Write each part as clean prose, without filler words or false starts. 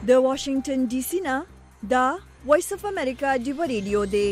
د واشنگټن ډي سي نه دا وایس اف امریکا ډیو ریډیو دی.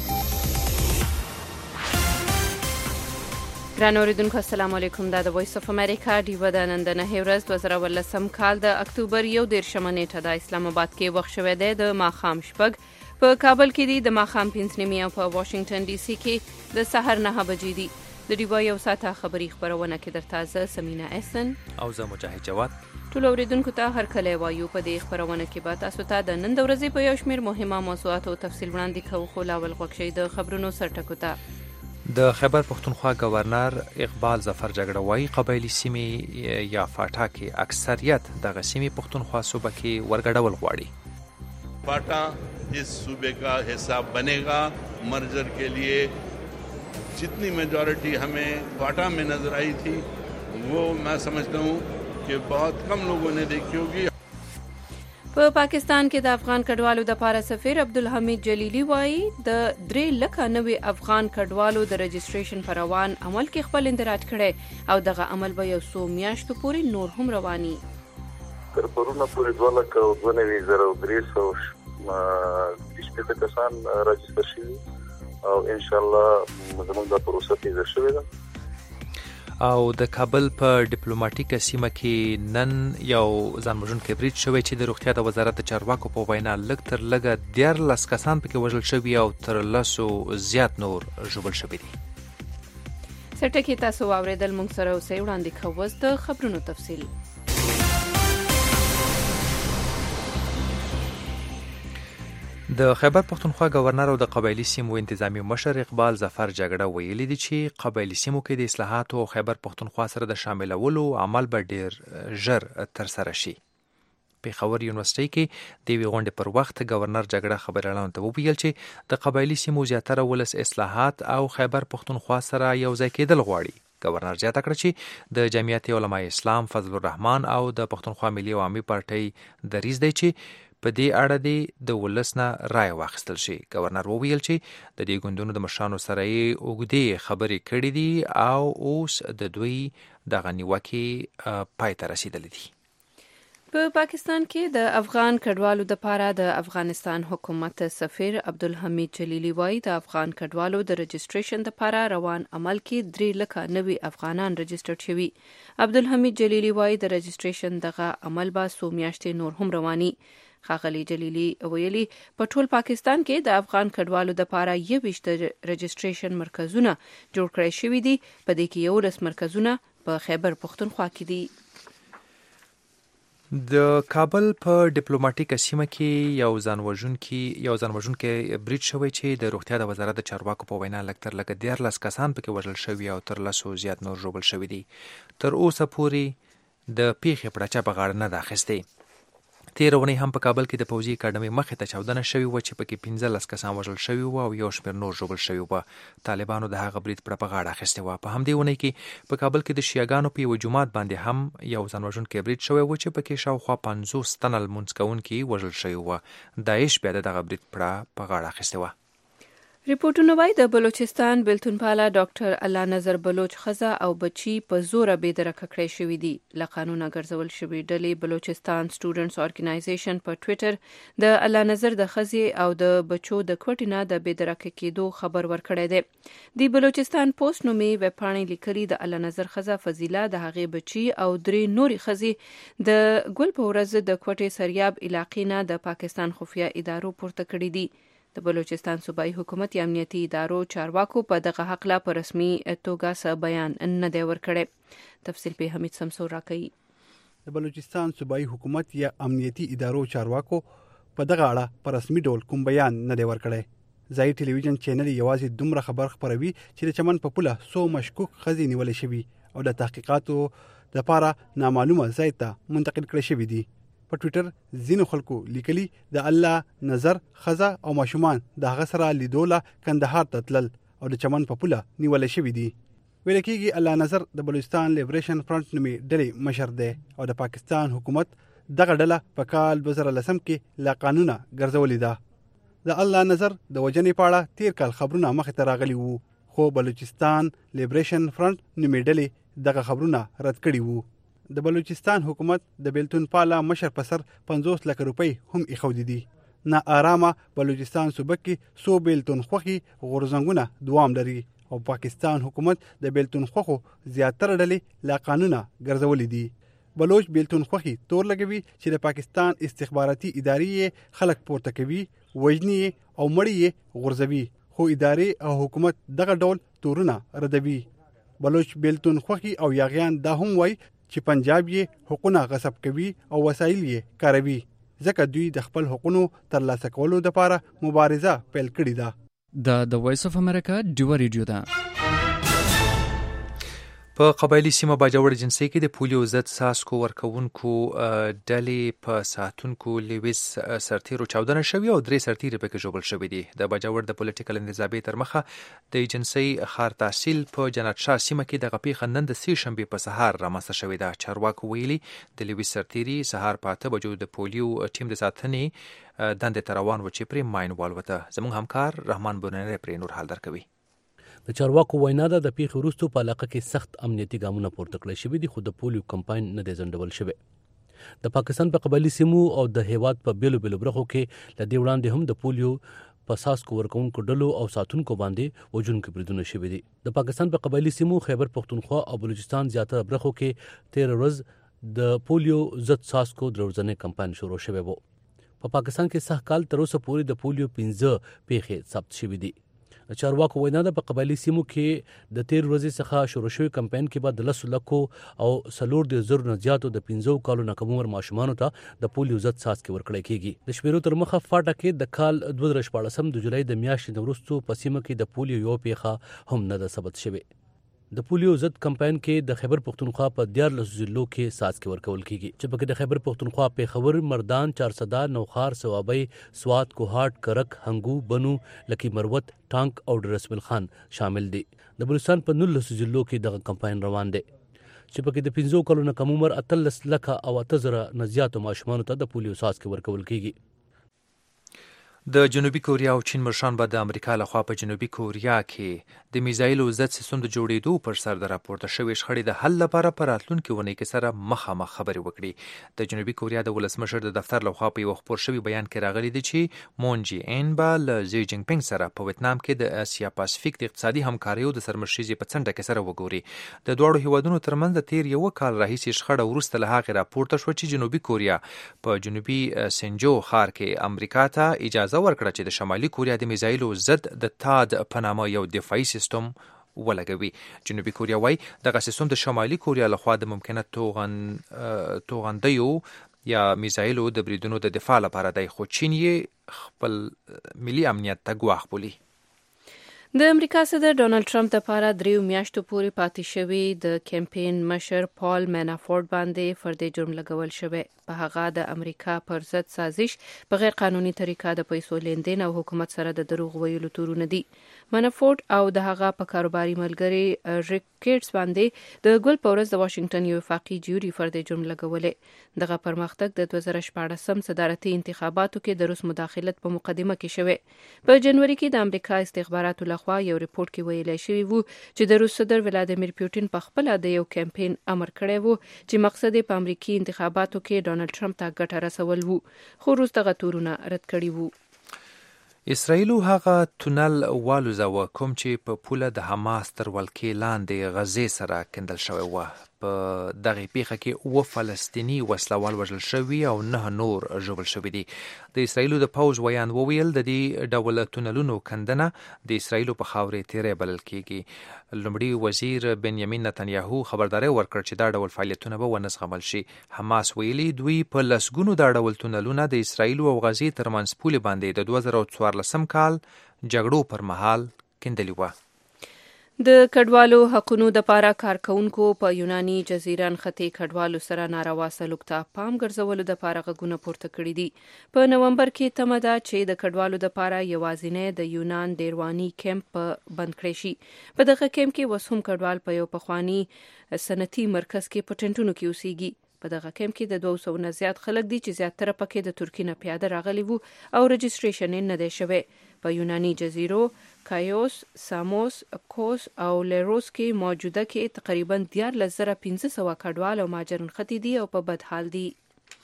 ګران اوریدونکو السلام علیکم. دا د وایس اف امریکا ډیو د نن د 9 ورځ 2018 کال د اکتوبر 1 نیټه د اسلام آباد کې وخت شوه دی د ماخام شپږ، په کابل کې دی د ماخام 5 او په واشنگټن ډي سي کې د سحر 9 بجې دی. د ډیو یو ساعته خبری خبرونه کې درته سمینا احسن او زه مجاهد جواد ټول اوریدونکو ته هر کله وایو. په دې خبرونه کې به تاسو ته د نن د ورځې په یو شمېر مهمه موضوعاتو تفصیل وړاندې کوو، خو لاول غوږ شئ د خبرونو سرټکو ته. د خیبر پختونخوا گورنر اقبال ظفر جګړه وايي قبایلی سیمې یا فاټا کې اکثریت دغه سیمې پختونخوا صوبه کې ورګډول غواړي. فاٹا इस सूबे का हिस्सा बनेगा. मर्जर के लिए जितनी मेजॉरिटी हमें फाटा में नजर आई थी वो मैं समझता हूँ कि बहुत कम लोगों ने देखी होगी. په پاکستان کې د افغان کډوالو د پاره سفیر عبدالحمید جلیلی وایي د 3,90,000 افغان کډوالو د رجسټریشن پر روان عمل کې خپل اندراج کړي او دغه عمل به یو څو میاشتو پورې نور هم رواني. تر پرونه پورې 2,92,300 شپږ کسان راجستر شوي او ان شاء الله زموږ د پروسه تیزه شوې ده. او د کابل په ډیپلوماټیکه سیمه کې نن یو ځانوژونکی برید شوی چې د روغتیا د وزارت د چارواکو په وینا لږ تر لږه 14 کسان پکې وژل شوي او تر 10 زیات نور ژوبل شوي دي. سرټکي تاسو واوریدل، موږ سره اوسئ. وړاندې کوو د خبرونو تفصیل. د خیبر پختونخوا گورنر او د قبایلی سیمو انتظامی مشر اقبال ظفر جګړه ویلي دي چې قبایلی سیمو کې د اصلاحاتو او خیبر پختونخوا سره د شاملولو عمل به ډیر ژر تر سره شي. پیښور یونیورسيټي کې د وی غونډې پر وخت گورنر جګړه خبريالانو ته وویل چې د قبایلی سیمو زیاتره ولس اصلاحات او خیبر پختونخوا سره یو ځای کېدل غواړي. گورنر زیاته کړ چې د جمعیت علماء اسلام فضل الرحمن او د پختونخوا ملي عوامي پارټۍ دریځ دی چې په دې اړه د ولس نه رائے واخیستل شي. گورنر وویل چې د دې ګوندونو د مشرانو سره یې اوږدې خبرې کړې دي او اوس د دوی دغه نیوکې پای ته رسیدلې دي. په پاکستان کې د افغان کډوالو د پاره د افغانستان حکومت سفیر عبدالحمید جلیلی وایي د افغان کډوالو د رجسټریشن د پاره روان عمل کې 3,90,000 افغانان رجسټر شوي. عبدالحمید جلیلی وایي د رجسټریشن دغه عمل به څو میاشتې نور هم رواني. ښاغلي جلیلی ویلي په ټول پاکستان کې د افغان کډوالو د پاره 21 رجسټریشن مرکزونه جوړ کړی شوي دي. په دې کې 11 مرکزونه په خیبر پختونخوا کې دي. د کابل په ډیپلوماټیکه سیمه کې یو ځانوژونکی برید شوی چې د روغتیا د وزارت د چارواکو په وینا لږ تر لږه 14 کسان پکې وژل شوي او تر 10 زیات نور ژوبل شوي دي. تر اوسه پورې د پیښې پړچه په غاړه نه ده اخیستې. تېره اونۍ هم په کابل کې د پوځي اکاډمۍ مخې ته چاودنه شوې وه چې پکې 15 کسان وژل شوي وو او یو شمېر نور ژوبل شوي وو. طالبانو د هغه برید پړه په غاړه اخیستې وه. په همدې اونۍ کې په کابل کې د شیعاګانو په یو جومات باندې هم یو ځانوژونکی برید شوی و چې پکې شاوخوا 50 تنه لمونځ کوونکي وژل شوي وو. داعش بیا دغه برید پړه په غاړه اخیستې وه. ریپورټونه وايي د بلوچستان بیلتون پاله ډاکټر الله نظر بلوچ ښځه او بچي په زوره بېدرکه کړی شوي دي. له قانونه ګرځول شوي ډلې بلوچستان سټوډنټس ارګنایزیشن په ټویټر د الله نظر د ښځې او د بچو د کوټې نه د بېدرکه کېدو خبر ورکړی دی. د بلوچستان پوسټ نومې ویبپاڼې لیکلي د الله نظر ښځه فضیله د هغې بچي او 3 نورې ښځې د ګل په ورځ د کوټې سریاب علاقې نه د پاکستان خفیه ادارو پورته کړي دي. د بلوچستان صوبایي حکومت یا امنیتي ادارو چارواکو په دغه حقله په رسمي توګه څه بیان نه دی ورکړی. تفصیل په حمید سمسور راکوي. د بلوچستان صوبایي حکومت یا امنیتي ادارو چارواکو په دغه اړه په رسمي ډول کوم بیان نه دی ورکړی. ځایي ټلویزیون چینل یوازې دومره خبر خپروي چې د چمن په پوله 100 مشکوک ښځې نیولې شوي او د تحقیقاتو لپاره نامعلومه ځای ته منتقل کړي شوي دي. په ټویټر ځینو خلکو لیکلي د الله نظر ښځه او ماشومان د هغه سره لیدوله کندهار ته تلل او د چمن په پوله نیولې شوي دي. ویل کېږي الله نظر د بلوچستان لیبریشن فرنٹ نومې ډلې مشر دی او د پاکستان حکومت دغه ډله په کال 2010 کې لا قانونه ګرځولې ده. د الله نظر د وجنې په اړه تیر کال خبرونه مخې ته راغلي وو، خو بلوچستان لیبریشن فرنٹ نومې ډلې دغه خبرونه رد کړي وو. د بلوچستان حکومت د بیلتون پالا مشر په سر 50 لک روپۍ هم ایښودي دي. نا آرامه بلوچستان صوبه کې سو بیلتون خوخي غورځنګونه دوام لري او پاکستان حکومت د بیلتون خوخو زیاتره ډلې لا قانونه ګرځولې دي. بلوچ بیلتون خوخي تور لګوي چې د پاکستان استخباراتي ادارې خلک پورته کوي، وژني او مړي غورځوي، خو ادارې او حکومت دغه ډول تورونه ردوي. بلوچ بیلتون خوخي او یاغیان دا هم وای چې پنجاب یې حقونه غصب کوي او وسایل یې کاروي، ځکه دوی د خپل حقونو ترلاسه کولو لپاره مبارزه پیل کړې ده. د وایس اف امریکا ډیو ریډیو ده. په قبایلی سیمه باجوړ جنسي کې د پولیو ضد څاڅکو ورکوونکو ډلې په ساتونکو لیویس سرتیرو چاودنه شوې او 3 سرتیري پکې ژوبل شوي دي. د باجوړ د پولیټیکل انتظامی تر مخه د جنسي خار تحصیل په جنت شاه سیمه کې د غپی نن د 3 شنبه په سهار رامنځته شوې ده. چارواکو ویلي د لیویس سرتیري سهار په 8 بجو د پولیو ټیم د ساتنې دندې ته روان و چې پرې ماین والوته. زموږ همکار رحمان بونری پرې نور حال درکوي. د چارواکو وینا ده د پیښې وروسته په علاقه کې سخت امنیتي ګامونه پورته کړل شوي دي، خو د پولیو کمپاین نه دی ځنډول شوی. د پاکستان په قبایلي سیمو او د هیواد په بیلو بیلو برخو کې له دې وړاندې هم د پولیو په څاڅکو ورکوونکو ډلو او ساتونکو باندې وژونکي بریدونه شوي دي. د پاکستان په قبایلي سیمو خیبر پختونخوا او بلوچستان زیاتره برخو کې 13 ورځ د پولیو ضد څاڅکو د ورځنې کمپاین شروع شوی و. په پاکستان کې سږ کال تر اوسه پورې د پولیو 15 پیښې ثبت شوي دي. چارواکو وینا ده په قبایلي سیمو کې د 13 ورځې څخه شروع شوی کمپاین کې بعد 10 لکو او 4 نه زیاتو د 15 کالو نه کم عمر ماشومانو ته د پولیو ضد څاڅکي ورکړل کیږي. د شمیرو تر مخه فاټه کې د کال 2014 د جولای د میاشتې وروسته په سیمه کې د پولیو یو پیښه هم نه ده ثبت شوی. د پولیو ضد کمپاین کې د خیبر پختونخوا په 14 ضلعو کې څاڅکي ورکول کیږي چې پکې د خیبر پختونخوا پیښور، مردان، چارسده، نوخار، سوابۍ، سوات، کوهاټ، کرک، هنګو، بنو، لکی مروت، ټانک او ډرسمل خان شامل دي. د بلوچستان په 19 ضلعو کې دغه کمپاین روان دی چې پکې د 15 کالو نه کم عمر 13 لکه او 8000 نه زیاتو ماشومانو ته د پولیو څاڅکي ورکول کیږي. د جنوبي کوریا او چین مرشان به د امریکا لخوا په جنوبي کوریا کې د میزایلو ضد سیستم د جوړېدو پر سر د راپورته شوې شخړې د حل لپاره په راتلونکي اونۍ کې سره مخامخ خبرې وکړي. د جنوبي کوریا د ولسمشر د دفتر لخوا په یو خپور شوي بیان کې راغلي دي چې مون جي ان به له زی جینګ پینګ سره په ویتنام کې د اسیا پاسفیک د اقتصادي همکاریو د سرمشریزې په څنډه کې سره وګوري. د دوړو هیوادونو ترمنځ د تیر یو کال راهیسې شخړه وروسته له هغې راپورته شو چې جنوبي کوریا په جنوبي سنجو ښار کې امریکا ته اجازه ورکړه چې د شمالي کوریا د میزایلو ضد د تاد په نامه یو دفاعي سیستم ولګوي. جنوبي کوریا وايي دغه سیستم د شمالي کوریا لخوا د ممکنه توغندیو یا میزایلو د بریدونو د دفاع لپاره دی، خو چین یې خپل ملي امنیت ته ګواښ بولي. د امریکا صدر ډونالد ټرمپ لپاره 3 میاشتو پورې پاتې شوی د کمپاین مشر پال مینافورټ باندې فردي جرم لګول شوی. په هغه د امریکا پر ضد سازش په غیر قانوني طریقه د پیسو لیندین او حکومت سره د دروغ ویلو تورونه دي. مینافورټ او د هغه په کاروباري ملګری ریک کیټس باندې د ګل په ورځ د واشنگټن یو وفاقي جوري فردي جرم لګولې. دغه پرمختګ د 2014 صدارتي انتخاباتو کې د روس مداخلت په مقدمه کې شوی. په جنوري کې د امریکا استخباراتو خو یو ریپورت کې ویل شوی وو چې د روس صدر ولادیمیر پوتین په خپل د یو کمپاین امر کړی وو چې مقصد یې په امریکایي انتخاباتو کې ډونالد ټرمپ ته ګټه رسول وو، خو روس دغه تورونه رد کړي وو. اسرائیل هغه تونل والوزاوه کوم چې په پوله د حماس تر ولکې لاندې غزې سره کندل شوی و. په دغه پیښه کې 9 فلسطینی وسلوال وژل شوي او 9 نور ژوبل شوي دي. د اسرائیلو د پوځ ویان وویل د دې ډول تونلونو کندنه د اسرائیلو په خاورې تیری بلل کیږي. لومړي وزیر بنیامین نتنیاهو خبرداری ورکړ چې دا ډول فعالیتونه به ونه زغمل شي. حماس ویلي دوی په لسګونو دا ډول تونلونه د اسرائیلو او غزې ترمنځ پولې باندې د 2014 کال جګړو پر مهال کندلي وه. د کډوالو حقونو د پاره کارکونکو په یوناني جزیره نښتې کډوالو سره ناروا سلوک ته پام ګرځولو د پاره غږونه پورته کړي دي. په نومبر کې تمه ده چې د کډوالو د پاره یوازینی د یونان ډیرواني کیمپ بند کړی شي. په دغه کیمپ کې اوس هم کډوال په یو پخواني صنعتي مرکز کې په ټنټونو کې اوسېږي. په دغه کیمپ کې د 200 نه زیات خلک دي چې زیاتره پکې د ترکیې نه پیاده راغلي وو او رجسټریشن یې نه دی شوی. په یوناني جزیرو کایوس، ساموس، کوس او لیروس کې موجوده کې تقریبا 14500 کډوال او مهاجرین ختی دي او په بد حال دي.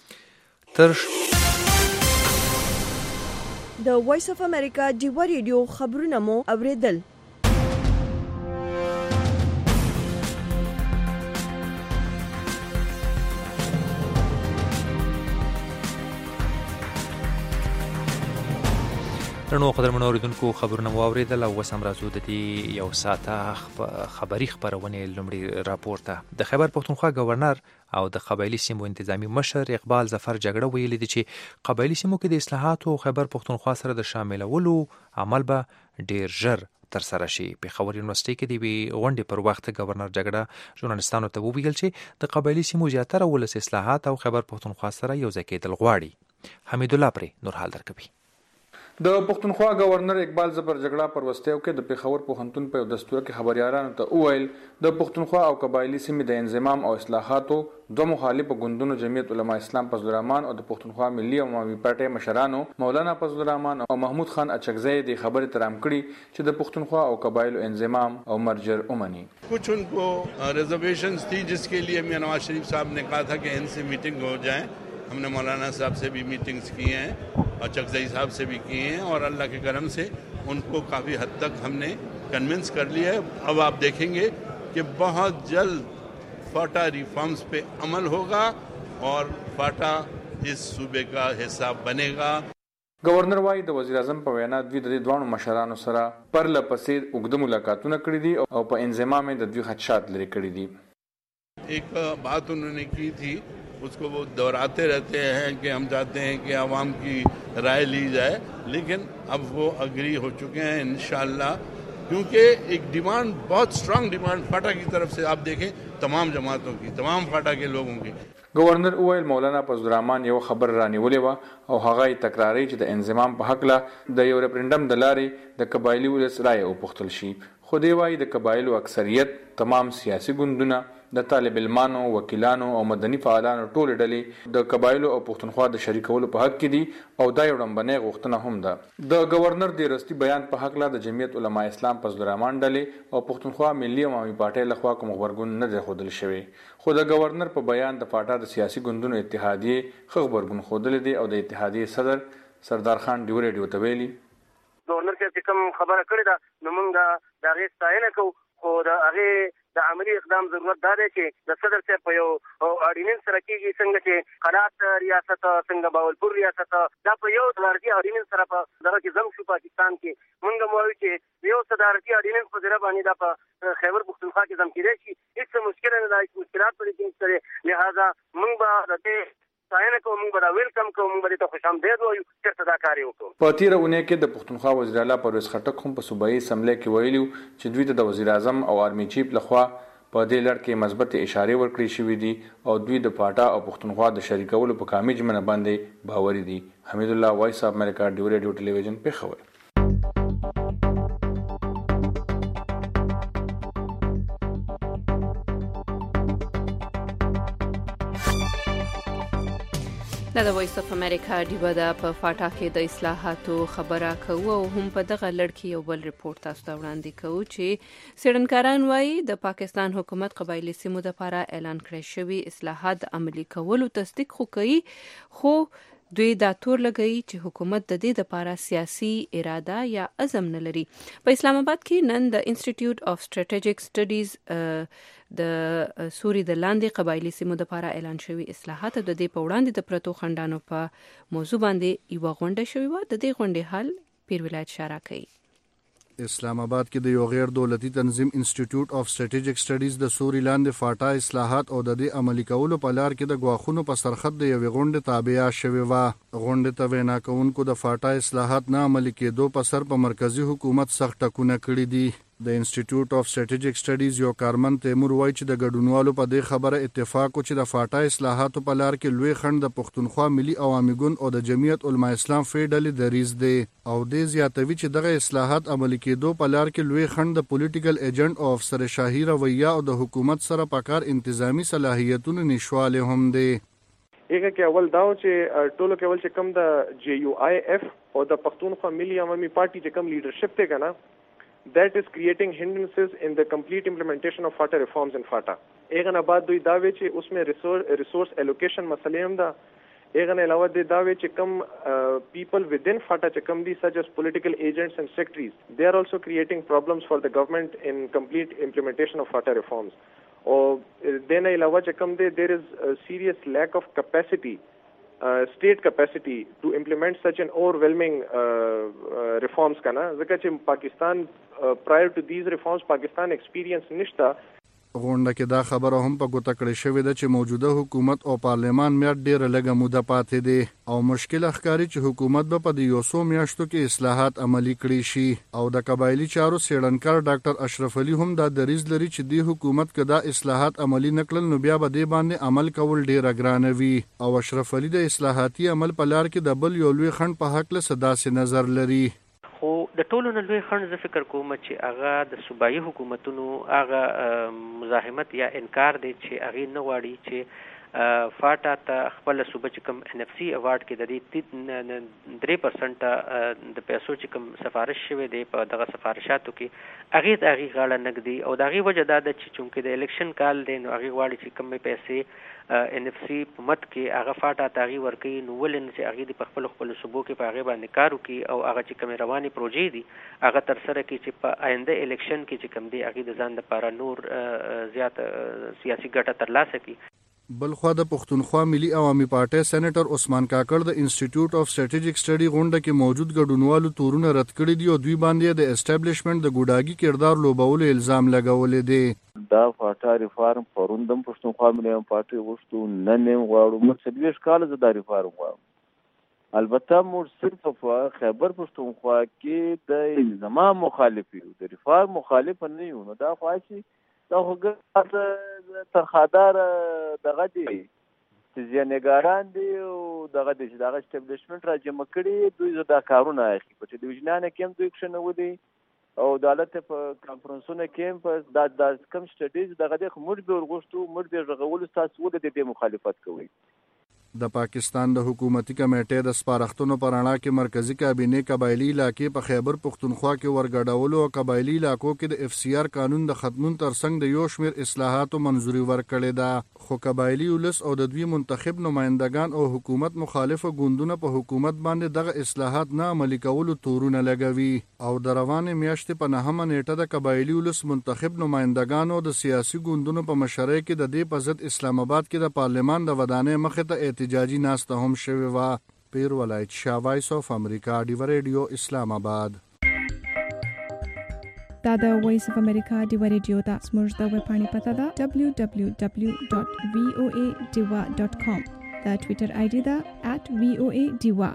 د وایس اف امریکا ډیوا ریډیو خبرونه مو اوریدل. درنو قدرمنو اوریدونکو خبرونه مو اوریدل او اوس هم راځو د دې یو ساعته خبري خبرونې لومړي راپور ته. د خیبر پښتونخوا گورنر او د قبایلی سیمو انتظامی مشر اقبال ظفر جګړه ویلي دي چې قبایلی سیمو کې د اصلاحاتو او خیبر پښتونخوا سره د شاملولو عمل به ډیر ژر تر سره شي. پېښور یونیورسيټي کې د غونډې پر وخت گورنر جګړه ژورنالستانو ته وویل چې د قبایلی سیمو زیاتره ولس اصلاحات او خیبر پښتونخوا سره یو ځای کېدل غواړي. حمید الله پرې نور حال درکوي. د پښتونخوا گورنر اقبال ظفر جګړه پر وستیو کې د پېښور پوهنتون په دستور کې خبريالانو ته وویل د پښتونخوا او قبایلی سیمې د انضمام او اصلاحاتو دوه مخالف ګوندونو جمعیت علما اسلام فضل الرحمن او د پښتونخوا ملي عوامي پارټي مشرانو مولانا فضل الرحمن او محمود خان اچکزی د خبرې ترام کړي چې د پښتونخوا او قبایلو انضمام او مرجر اومني. कुछ उनको रिजर्वेशंस थी जिसके लिए मियां नवाज शरीफ साहब ने कहा था कि इनसे मीटिंग हो जाए. हमने मौलाना साहब से भी मीटिंग्स की हैं और चकजई साहब से भी किए हैं और अल्लाह के करम से उनको काफ़ी हद तक हमने कन्विंस कर लिया है. अब आप देखेंगे कि बहुत जल्द फाटा रिफॉर्म्स पे अमल होगा और फाटा इस सूबे का हिस्सा बनेगा. गवर्नर वाई د وزیر اعظم په وینا د دوی دوه مشرانو سره پر لپسې اوږده ملاقاتونه کړې دي او په انضمام د دوی خدشات لري کړې دي. एक बात उन्होंने की थी उसको वो दोहराते रहते हैं कि हम चाहते हैं कि आवाम की राय ली जाए, लेकिन अब वो अग्री हो चुके हैं इंशाअल्लाह, क्योंकि एक डिमांड बहुत स्ट्रांग डिमांड फाटा की तरफ से आप देखें तमाम जमातों की, तमाम फाटा के लोगों की. Governor اویل مولانا فضل الرحمن یو خبر رانیولې و او هغه تکراری چې د انضمام په حق له د یو ریفرندم د لارې د قبایلی ولس رائے او پختل شي. خو دی وايي د قبایلو اکثریت تمام سیاسي ګوندونه د طالب علمانو، وکیلانو او مدني فعالانو ټول ډلې د قبایلو او پښتونخوا د شریکولو په حق کې دي او دا یو ډمبنه غوښتنه هم ده. د گورنر د رسمي بیان په حق له د جمعیت علما اسلام فضل الرحمن ډلې او پښتونخوا ملي عوامي پارټي لخوا کوم خبرګون نه دی خودل شوی. خو د گورنر په بیان د فاټا د سیاسي ګوندونو اتحادیه خبرګون خودل دي او د اتحادیه صدر سردار خان ډیو ریډیو ته ویلي گورنر چې کوم خبره کړې ده نو موږ د هغې ستاینه کوو، خو د هغې د عملی اقدام ضرورت دا دی چې د صدر صاحب په یو اډیننس سره کېږي، څنګه چې قنات ریاست، څنګه باولپور ریاست، دا په یو صدارتي اډیننس سره په دغه کې زم شو پاکستان کې. موږ هم وایو چې یو صدارتي اډیننس په ذریعه باندې دا په خیبر پښتونخوا کې زم کېدای شي. هېڅ مشکل نه ده، هېڅ مشکلات په دې کې نشته دی. لهذا موږ به د دې ستاینه کوو، موږ به دا ویلکم کوو، موږ به دې ته خوشامدید وایو چېرته دا کار یې وکړو. په تېره اونۍ کې د پښتونخوا وزیر اعلی پرویز خټک هم په صوبایي اسمبلۍ کې ویلي چې دوی ته د وزیر اعظم او آرمي چیف لخوا په دې لړ کې مثبت اشارې ورکړې شوې دي او دوی د پاټا او پښتونخوا د شریکولو په کامې ژمنه باندې باوري دي. حمید الله، وایس اف امریکا، ډیو ریډیو ټلویزیون، پېښور. د وایس اف امریکا ډیوا د په فاټا کې د اصلاحاتو خبره کوو او هم په دغه لړ کې یو بل ریپورت تاسو ته وړاندې کوو چې څېړنکاران وایي د پاکستان حکومت قبایلی سیمو لپاره اعلان کړی شوي اصلاحات عملي کولو تصدیق خو کوي، خو دوی دا تور لګوي چې حکومت د دې لپاره سیاسي اراده یا عزم نه لري. په اسلام آباد کې نن د انسټیټیوټ اف سټریټیجیک سټډیز د سوري د لاندې قبایلی سیمو لپاره اعلان شوي اصلاحات د دې په وړاندې د پرتو خندانو په موضوع باندې یو غونډه شوې و. د دې غونډې حل پیر ولایت اشاره کوي. اسلام آباد کې د یو غیر دولتي تنظیم انسټیټیوټ اف سټریټیجیک سټډیز د سوري لاندې فاټا اصلاحات او د دې عملي کولو په لار کې د غواخونو په سرخط د یوې غونډې تابع شوې و. غونډې ته وینا کوونکو د فاټا اصلاحات نه عملي کېدو په سر په مرکزی حکومت سخت ټکونه کړي دي. د انسټیټیوټ اف سټریټیجیک سټډیز یو کارمن تیمور وایي چې د ګډونوالو په دې خبره اتفاق و چې د فاټا اصلاحاتو په لار کې لوی خنډ د پښتونخوا ملي عوامي ګوند او د جمعیت علما اسلام فی ډلې دریځ دی او دې زیاتوي چې دغه اصلاحات عملي کېدو په لار کې لوی خنډ د پولیټیکل ایجنټ او افسر شاهي رویه او د حکومت سره پکار انتظامی صلاحیتونو نشواله هم دی. یګه کې اول داو چې ټولو کې اول چې کم د جی یو آی اف او د پښتونخوا ملي عوامي پارټي چې کوم لیډرشپ ته کنه that is creating hindrances in the complete implementation of FATA reforms in FATA. ایغه بعد دوی دا وی چې اوس مې resource allocation مسلې هم دا ایغه علاوه دا وی چې کوم people within FATA چې کوم دي such as political agents and secretaries, they are also creating problems for the government in complete implementation of FATA reforms. Or then علاوه چې کوم دي there is a serious lack of capacity, state capacity to implement such an overwhelming reforms kana ځکه چې پاکستان prior to these reforms پاکستان experience نشتا. غونډه کې دا خبره هم په ګوته کړې شوې ده چې موجوده حکومت او پارلمان میاشت ډېره لږه موده پاتې دی او مشکل ښکاري چې حکومت به په یو څو میاشتو کې اصلاحات عملي کړي شي. او د قبایلی چارو څېړنکار ډاکټر اشرف علي هم دا دریځ لري چې د حکومت کې دا اصلاحات عملي نکړل نو بیا به دې باندې عمل کول ډېره ګرانه وي. او اشرف علي د اصلاحاتي عمل په لار کې د بل یو لوی خنډ په هکله څه داسې نظر لري. خو د ټولو نه لوی خنډ زه فکر کوم چې هغه د صوبایي حکومتونو هغه مزاحمت یا انکار دی چې هغې نه غواړي چې فاټا ته خپل صوبه چې کوم NFC ایوارډ کې د دې 3% د پیسو چې کوم سفارش شوی دی په دغه سفارشاتو کې هغې ته هغې غاړه نږدي او د هغې وجه دا ده چې چونکې د الیکشن کال دی نو هغې غواړي چې کومې پیسې NFC په مت کې هغه فاټا ته هغې ورکوي نو ولې نه چې هغې د په خپلو صوبو کې په هغې باندې کار وکړي او هغه چې کومې روانې پروژې دي هغه ترسره کړي چې په آینده الیکشن کې چې کوم دی هغې د ځان لپاره نور زیات سیاسي ګټه ترلاسه کړي. بلخوا د پښتونخوا ملي عوامي پارټۍ سېنیټر عثمان کاکړ د انسټیټیوټ اف سټریټیجک سټډي غونډه کې موجود ګډونوالو تورونه رد کړي دي او دوی باندې د اسټابلیشمنت د ګوډاګي کردار لوبولو الزام لګولې دي. دا فاټا ریفارم پروندم پښتونخوا ملي عوامي پارټۍ وشتو نن غواړو موږ 30 کال زه دا ریفارم غواړم. البته موږ صرف په خیبر پښتونخوا کې د زما مخالف یو د ریفارم مخالف نه یو نو دا خاصي دا هغه ترخادار دغه دي چې ځنګاران دي او دغه د دغه اسټابلیشمنت را جمع کړي دوی زدا کارونه اخی په ډیویژنانه کې دوی ښنه ودی او دولت په کانفرنسونو کې په د کم سټډیز دغه د موږ به ورغښتو موږ به رغول تاسو ول د دې مخالفت کوي. د پاکستان د حکومتي کمیټې د سپارښتنو پر اړه کې مرکزی کابینه قبایلی علاقې په خیبر پښتونخوا کې ورګډولو او قبایلی علاقو کې د FCR قانون د ختمون ترڅنګ د یو شمېر اصلاحاتو منځوري ورکړې ده خو قبایلی ولس او د دوی منتخب نمائندگان او حکومت مخالفه ګوندونه په حکومت باندې دغه اصلاحات نه عملي کولو تورونه لګوي او د روانې میاشتې په 9مه نیټه د قبایلی ولس منتخب نمائندگانو د سیاسي ګوندونو په مشرۍ کې د دې په ضد اسلام آباد کې د پارلمان د ودانۍ مخې ته احتجاجي ناسته هم شوې وه. پیر ولایت شاه وایس اف امریکا ډیو ریډیو اسلام آباد. دا د وایس اف امریکا ډیو ریډیو دا زموږ د ویب پاڼې پته ده www.voadiwa.com. دا ټویټر آی ډي ده @voadiwa.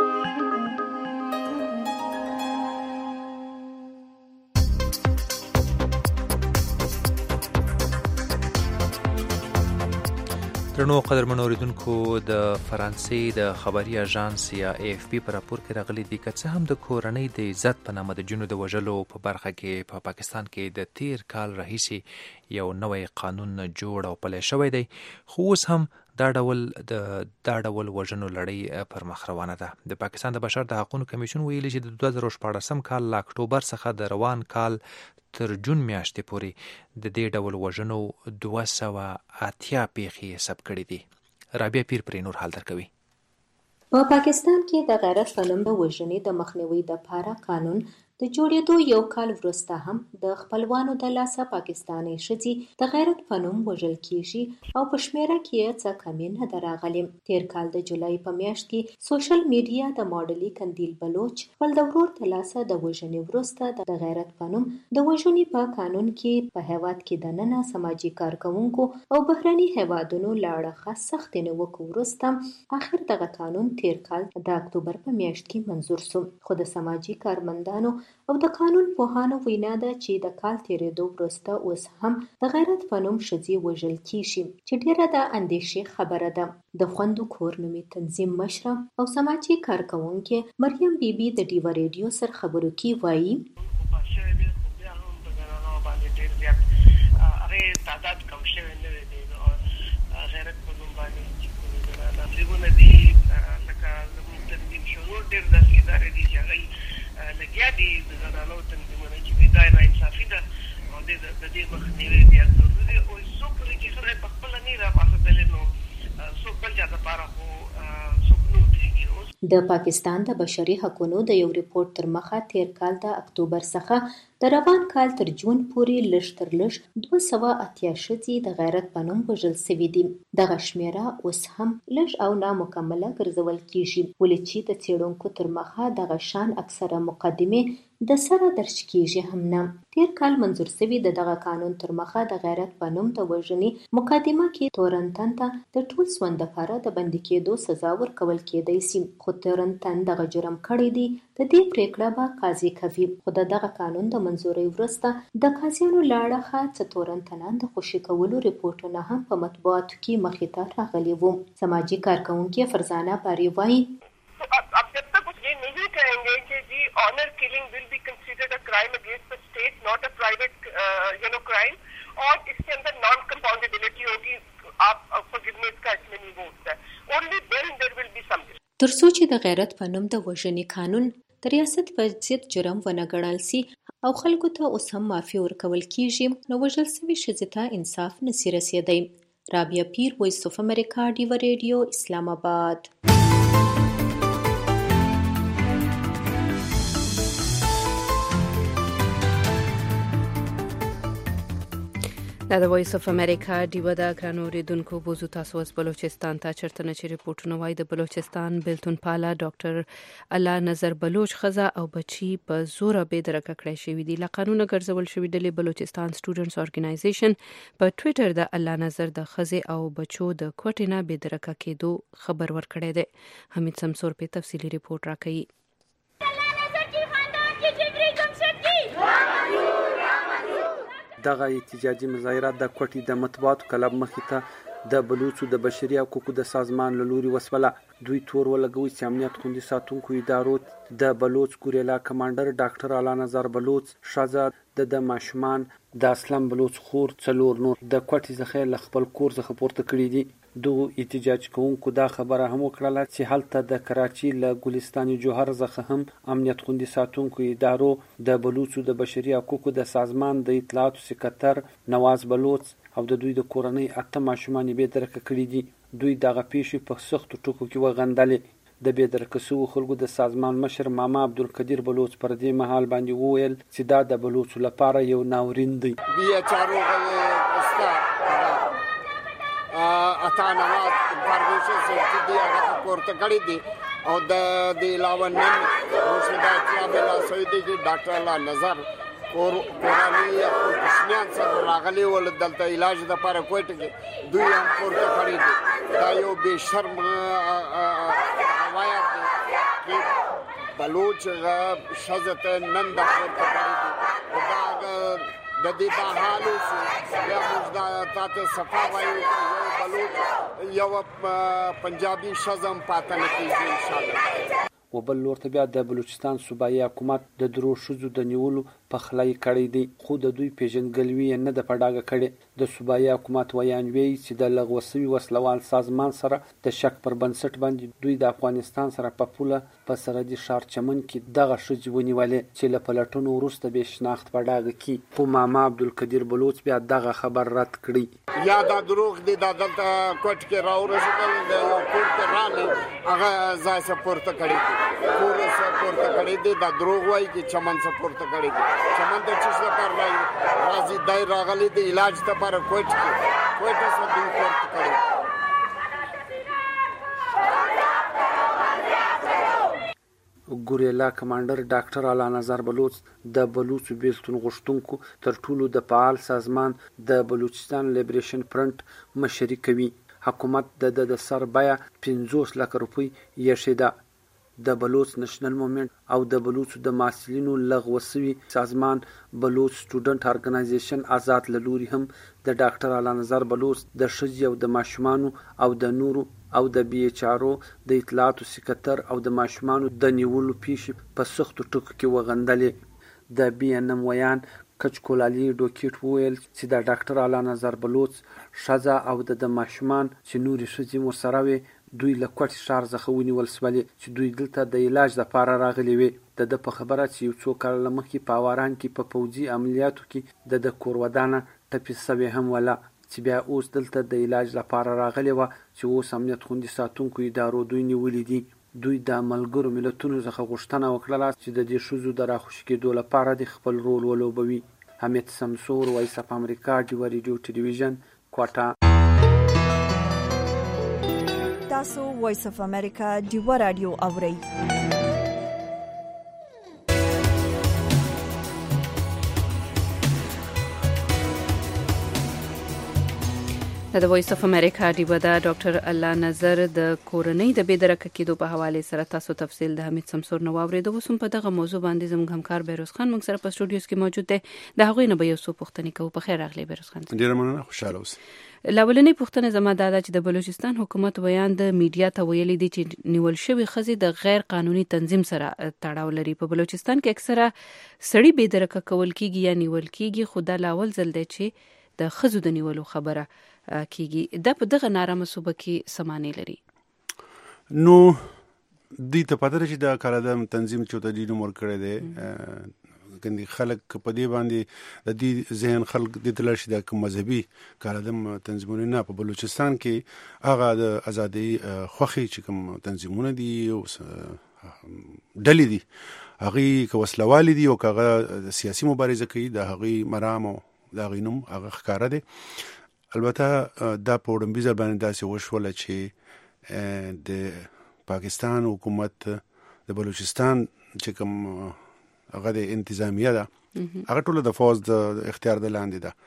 درنو قدرمنو اوریدونکو د فرانسې د خبري اژانس یا AFP پر راپور کې راغلي دي که څه هم د کورنۍ د عزت په نامه د جنو د وژلو په برخه کې په پاکستان کې د 13 کال راهیسې یو نوی قانون جوړ او پلی شوی دی خو اوس هم دا ډول وژنو لړۍ پر مخ روانه ده. د پاکستان د بشر د حقوقو کمیشن ویلي چې د 2014 کال له اکتوبر څخه د روان کال تر جون میاشتې پورې د دې ډول وژنو 280 پیښې حساب کړي دي. رابعه پیر پرې نور حال درکوي. په پاکستان کې د غیرت په نوم د وژنې د مخنیوي لپاره قانون د جوړېدو یو کال وروسته هم د خپلوانو د لاسه پاکستاني ښځې د غیرت په نوم وژل کیږي او په شمیره کې څه کمی نه ده راغلې. تیر کال د جولای په میاشت کې سوشل میډیا د ماډلي قندیل بلوچ خپل د ورور د لاسه د وژنې وروسته د غیرت په نوم د وژنې په قانون کې په هیواد کې دننه سماجي کارکونکو او بهرني هیوادونو له اړخه سختې نیوکو وروسته اخر دغه قانون تیر کال د اکتوبر په میاشت کې منظور شو. خو د سماجي کارمندانو او د قانون پوهانو وینا ده چې د کال تیریدو وروسته اوس هم د غیرت په نوم ښځې وژل کیږي چې ډیره د اندېښې خبره ده. د خوندو کور نومي تنظیم مشره او سماجي کارکونکې مریم بیبي د ډیو ریډیو سره خبرو کې وایي تعداد کم شوی نه دی نو غیرت په نوم باندې چې کومه تقریبا دي لکه زموږ تنظیم شنو ډېر داسې ادارې دي د پاکستان د بشري حقوقو د یو ریپورت تر مخه تیر کال د اکتوبر څخه د روان کال تر جون پورې لږ تر لږ 280 ښځې د غیرت په نوم وژل شوي دي. دغه شمیره اوس هم لږ او نامکمله ګرځول کیږي، ولې چې د څېړونکو تر مخه دغه شان اکثره مقدمې د سره درج کیږي هم نه. تیر کال منظور شوي د دغه قانون تر مخه د غیرت په نوم د وژنې مقدمه کې تورنتن ته د ټول ژوند لپاره د بندي کېدو سزا ورکول کېدی شي، خو تورنتن دغه جرم کړی دی. د دې پریکړه به قاضي کوي، خو د دغه قانون د منظورۍ وروسته د قاضیانو له اړخه څه تورنتنان د خوشي کولو ریپورټونه هم په مطبوعاتو کې مخې ته راغلي وو. سماجي کارکونکې فرزانه باري وایي अब जब तक ये नहीं कहेंगे कि जी honour killing will be considered a crime against the state, not a private crime, और इसके अंदर नॉन कंपाउंडेबिलिटी होगी, आप फॉरगिवनेस का इसमें नहीं वो होता है, only then there will be some. تر څو چې د غیرت په نوم د وژنې قانون د ریاست په ضد جرم ونه ګڼل سي او خلکو ته اوس هم معافي ورکول کیږي، نو وژل سوي ښځې ته انصاف نسي رسېدی. رابعه پیر، وایس اف امریکا، ډیوه ریډیو، اسلام آباد. دا د وایس اف امریکا ډیوه د ګرانو اوریدونکو بوزو تاسو اوس بلوچستان ته چرته نه چې ریپورټونه وایي د بلوچستان بیلتون پاله ډاکټر الله نظر بلوچ ښځه او بچي په زوره بې درکه کړی شوي دي. له قانونه ګرځول شوي ډلې بلوچستان سټوډنټس ارګنایزیشن په ټویټر د الله نظر د ښځې او بچو د کوټې نه بې درکه کېدو خبر ورکړی دی. حمید سمسور په تفصیلي ریپورټ راکوي. دغه احتجاجي مظاهرات د کوټې د مطبوعاتو کلب مخې ته د بلوچو د بشري حقوقو د سازمان له لوري وسوله. دوی تور ولګوي چې امنیت خوندي ساتونکو ادارو د بلوچ ګوریلا کمانډر ډاکټر الله نظر بلوچ ښځه د ماشومان د اسلام بلوچ خور څلور نور د کوټې څخه له خپل کور څخه پورته کړي دي. دغه احتجاج کوونکو دا خبره هم وکړه چې هلته د کراچي له ګلستان جوهر څخه هم امنیت خوندي ساتونکو ادارو د بلوچو د بشري حقوقو د سازمان د اطلاعاتو سکرتر نواز بلوچ او د دوی د کورنۍ 8 ماشومان بې درکه کړي دي. دوی دغه پیښې په سختو ټکو کې وغندلې. د بې درکه شوو خلکو د سازمان مشر ماما عبدالقدیر بلوچ پر دې مهال باندې وویل چې دا د بلوچو لپاره یو ناورین دی. اتا نواز انفارمیشن سیفٹی دی هغه پورته کړی دی او د علاوه نن اوس دا اطلاع ملا شوې ده چې ډاکټر الله نظر کورانی خپل کوچنیان سره راغلي ول دلته علاج لپاره کوټه کې دوی هم پورته کړی دي. دا یو بې شرم روایت دی چې بلوچ ښځه ته نن د پورته کړی دي. دا د دې دا حال اوس بیا موږ دا تاسو صفا وایو بلوچ یو پنجابي ښځه هم پاتې نه کېږي انشاءالله. وبل لور ته بیا د بلوچستان صوبایي حکومت د درو ښځو د نیولو پخلی کړی دی، خو د دوی پیژندګلوي یې نه ده په ډاګه کړې. د صوبایي حکومت ویان وایي چې د لغوه شوي وسلوال سازمان سره د شک پر بنسټ باندې دوی د افغانستان سره په پوله په سرحدي ښار چمن کې دغه ښځې ونیولې چې له پلټنو وروسته بې شناخت په ډاګه کې. خو ماما عبدالقدیر بلوچ بیا دغه خبر رد کړی. یا دا دروغ دی، دا دلته کوټ کې راورسېدل د یو کور کې راغلی هغه ځای څه پورته کړی دی، کور څه پورته کړی دی. دا دروغ وایي چې چمن څه پورته کړی دی. چمن د څه لپاره راځي؟ دی راغلی د علاج لپاره کوټ کې، کوټ څه دوی پورته کړی. ګوریلا کمانډر ډاکټر الله نظر بلوچ د بلوچو بیلتون غوښتونکو تر ټولو د فعال سازمان د بلوچستان لیبریشن فرنٹ مشري کوي. حکومت د سر بیه 50 لک روپۍ یې ده. د بلوچ نېشنل موومېنټ او د بلوچو د محصلینو لغوه شوي سازمان بلوچ سټوډنټ ارګنایزیشن آزاد له لوري هم د ډاکټر الله نظر بلوچ د ښځې او د ماشومانو او د نورو او د بي ایچ آر او د اطلاعاتو سکرتر او د ماشومانو د نیولو پیښې په سختو ټکو کې وغندلې. د بي ان ام ویان کچکولالي ډوکیټ وویل چې د ډاکټر الله نظر بلوچ ښځه او د ماشومان چې نورې ښځې ورسره وې دوی له کوټې ښار څخه ونیول شولې چې دوی دلته د علاج لپاره راغلي وي. د ده په خبره چې یو څو کاله مخکې په اواران کې په پوځي عملیاتو کې د کور ودانه ټپي شوې هم وله، چې بیا اوس دلته د علاج لپاره راغلې وه، چې اوس امنیت خوندي ساتونکو ادارو دوی نیولي دي. دوی د ملګرو ملتونو څخه غوښتنه وکړه چې د دې ښځو د راخوشي کېدو لپاره د خپل رول ولوبوي. حمید سمسور، وایس اف امریکا، ډیوه ریډیو ټلویزیون، کوټه. تاسو وایس اف امریکا ډیوه رادیو اورئ. د وایس اف امریکا ډیوه دا ډاکټر الله نظر د کورنۍ د بېدرکه کېدو په حواله سره تاسو تفصیل د حمید سمسور نو واورېدو. اوس هم په دغه موضوع باندې زموږ همکار بیروز خان موږ سره په سټوډیوز کې موجود دی. د هغوی نه به یو څو پوښتنې کوو. په خیر راغلی بیروز خان. ډېره مننه، خوشحاله اوسئ. لاولنې پوښتنه زما دا ده چې د بلوچستان حکومت ویان د میډیا ته ویلي دي چې نیول شوی ښځې د غیر قانوني تنظیم سره تړاو لري. په بلوچستان کې اکثره سړي بېدرکه کول کېږي یا نیول کېږي، خو دا لاول ځل دی چې د ښځو د نیولو خبره کېږي. دا په دغه نارامه صوبه کې څه معنی لري؟ نو دوی ته پته ده چې دا کالعدم تنظیم چې ورته دوی نوم ورکړی دی، ګندې خلک په دې باندې د دې ذهن خلک دې ته لاړ شي دا کوم مذهبي کالعدم تنظیمونه نه. په بلوچستان کې هغه د ازادۍ خوښې چې کوم تنظیمونه دي او ډلې دي، هغې که وسلوالې دي او که هغه سیاسي مبارزه کوي، د هغې مرام او د هغې نوم هغه ښکاره دی. البته دا په وړاندې ځل باندې داسې وشوله چې د پاکستان حکومت د بلوچستان چې کوم هغه د انتظامیه ده، هغه ټوله د فوج د اختیار د لاندې ده.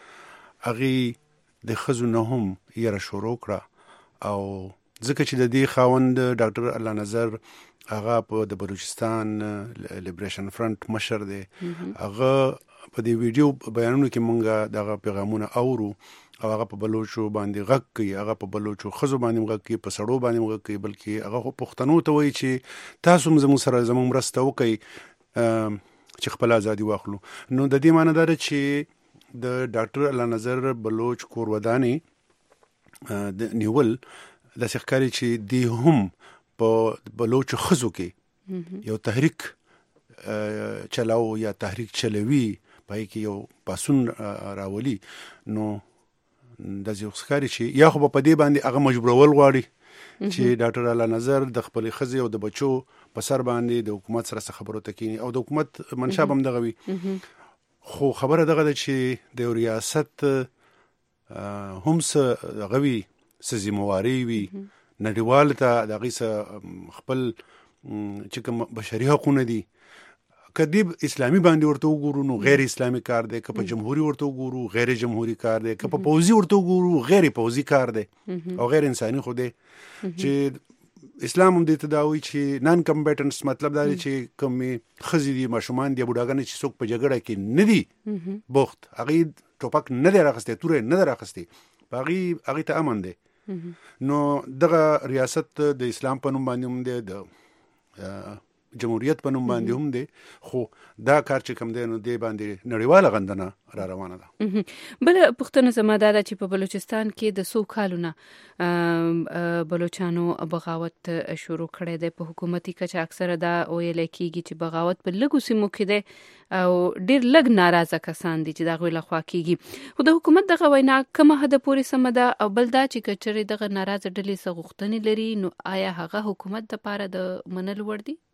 هغې د ښځو نه هم یره شروع کړه او ځکه چې د دې خاوند ډاکټر الله نظر هغه په د بلوچستان لیبریشن فرنٹ مشر دی، هغه په دې ویډیو بیانونو کې مونږ دغه پیغامونه اورو او هغه په بلوچو باندې غږ کوي، هغه په بلوچو ښځو باندې غږ کوي، په سړو باندې غږ کوي، بلکې هغه پښتنو ته وایي چې تاسو هم زموږ سره زموږ مرسته وکړئ چې خپل ازادي واخلو. نو د دې معنی دا ده چې د ډاکټر الله نظر بلوچ کور ودانې د نیول داسې ښکاري چې دی هم په بلوچو ښځو کې یو تحریک چلاو یا تحریک چلوي، پای کې یو پاسون راولي. نو داسې ښکاري چې یا خو په دې باندې هغه مجبورول غواړي چې ډاکټر الله نظر د خپلې ښځې او د بچو په سر باندې د حکومت سره خبرو ته کینی او د حکومت منشا هم دغه وي. خو خبره دغه ده چې د ریاست هم څه غوي څه ذمہواری وي، نړیوال ته د هغې خپل چې کوم بشري حقونه دي کدی اسلامي باندې ورته وګورو نو غیر اسلامي کار دی، که په جمهوریت ورته وګورو غیر جمهوری کار دی، که په پوځي ورته وګورو غیر پوځي کار دی او غیر انساني خو دی. چې اسلام هم دې ته دا وایي چې نان کمبیټنټس، مطلب دا دی چې کومې ښځې دي، ماشومان دي، بوډاګانې چې څوک په جګړه کې نه دي بوخت، هغې ټوپک نه دی راخستی، توره نه دی راخستی، په هغې ته امن دی. نو دغه ریاست د اسلام په نوم باندې هم دی، د جمهوریت په نوم باندې هم دی، خو دا کار چې کوم دی نو دی باندې نړیواله غندنه را روانه ده. بل پوښتنه زما دا ده چې په بلوچستان کې د څو کالو نه بلوچانو بغاوت شروع کړی دی. په حکومتي کچه اکثره دا ویلی کېږي چې بغاوت په لږو سیمو کې دی او ډېر لږ ناراضه کسان دي چې د هغوی لخوا کېږي. خو د حکومت دغه وینا کومه حده پورې سمه ده؟ او بل دا چې که چېرې دغه ناراضه ډلې څه غوښتنې لري نو آیا هغه حکومت دپاره د منلو وړ دي؟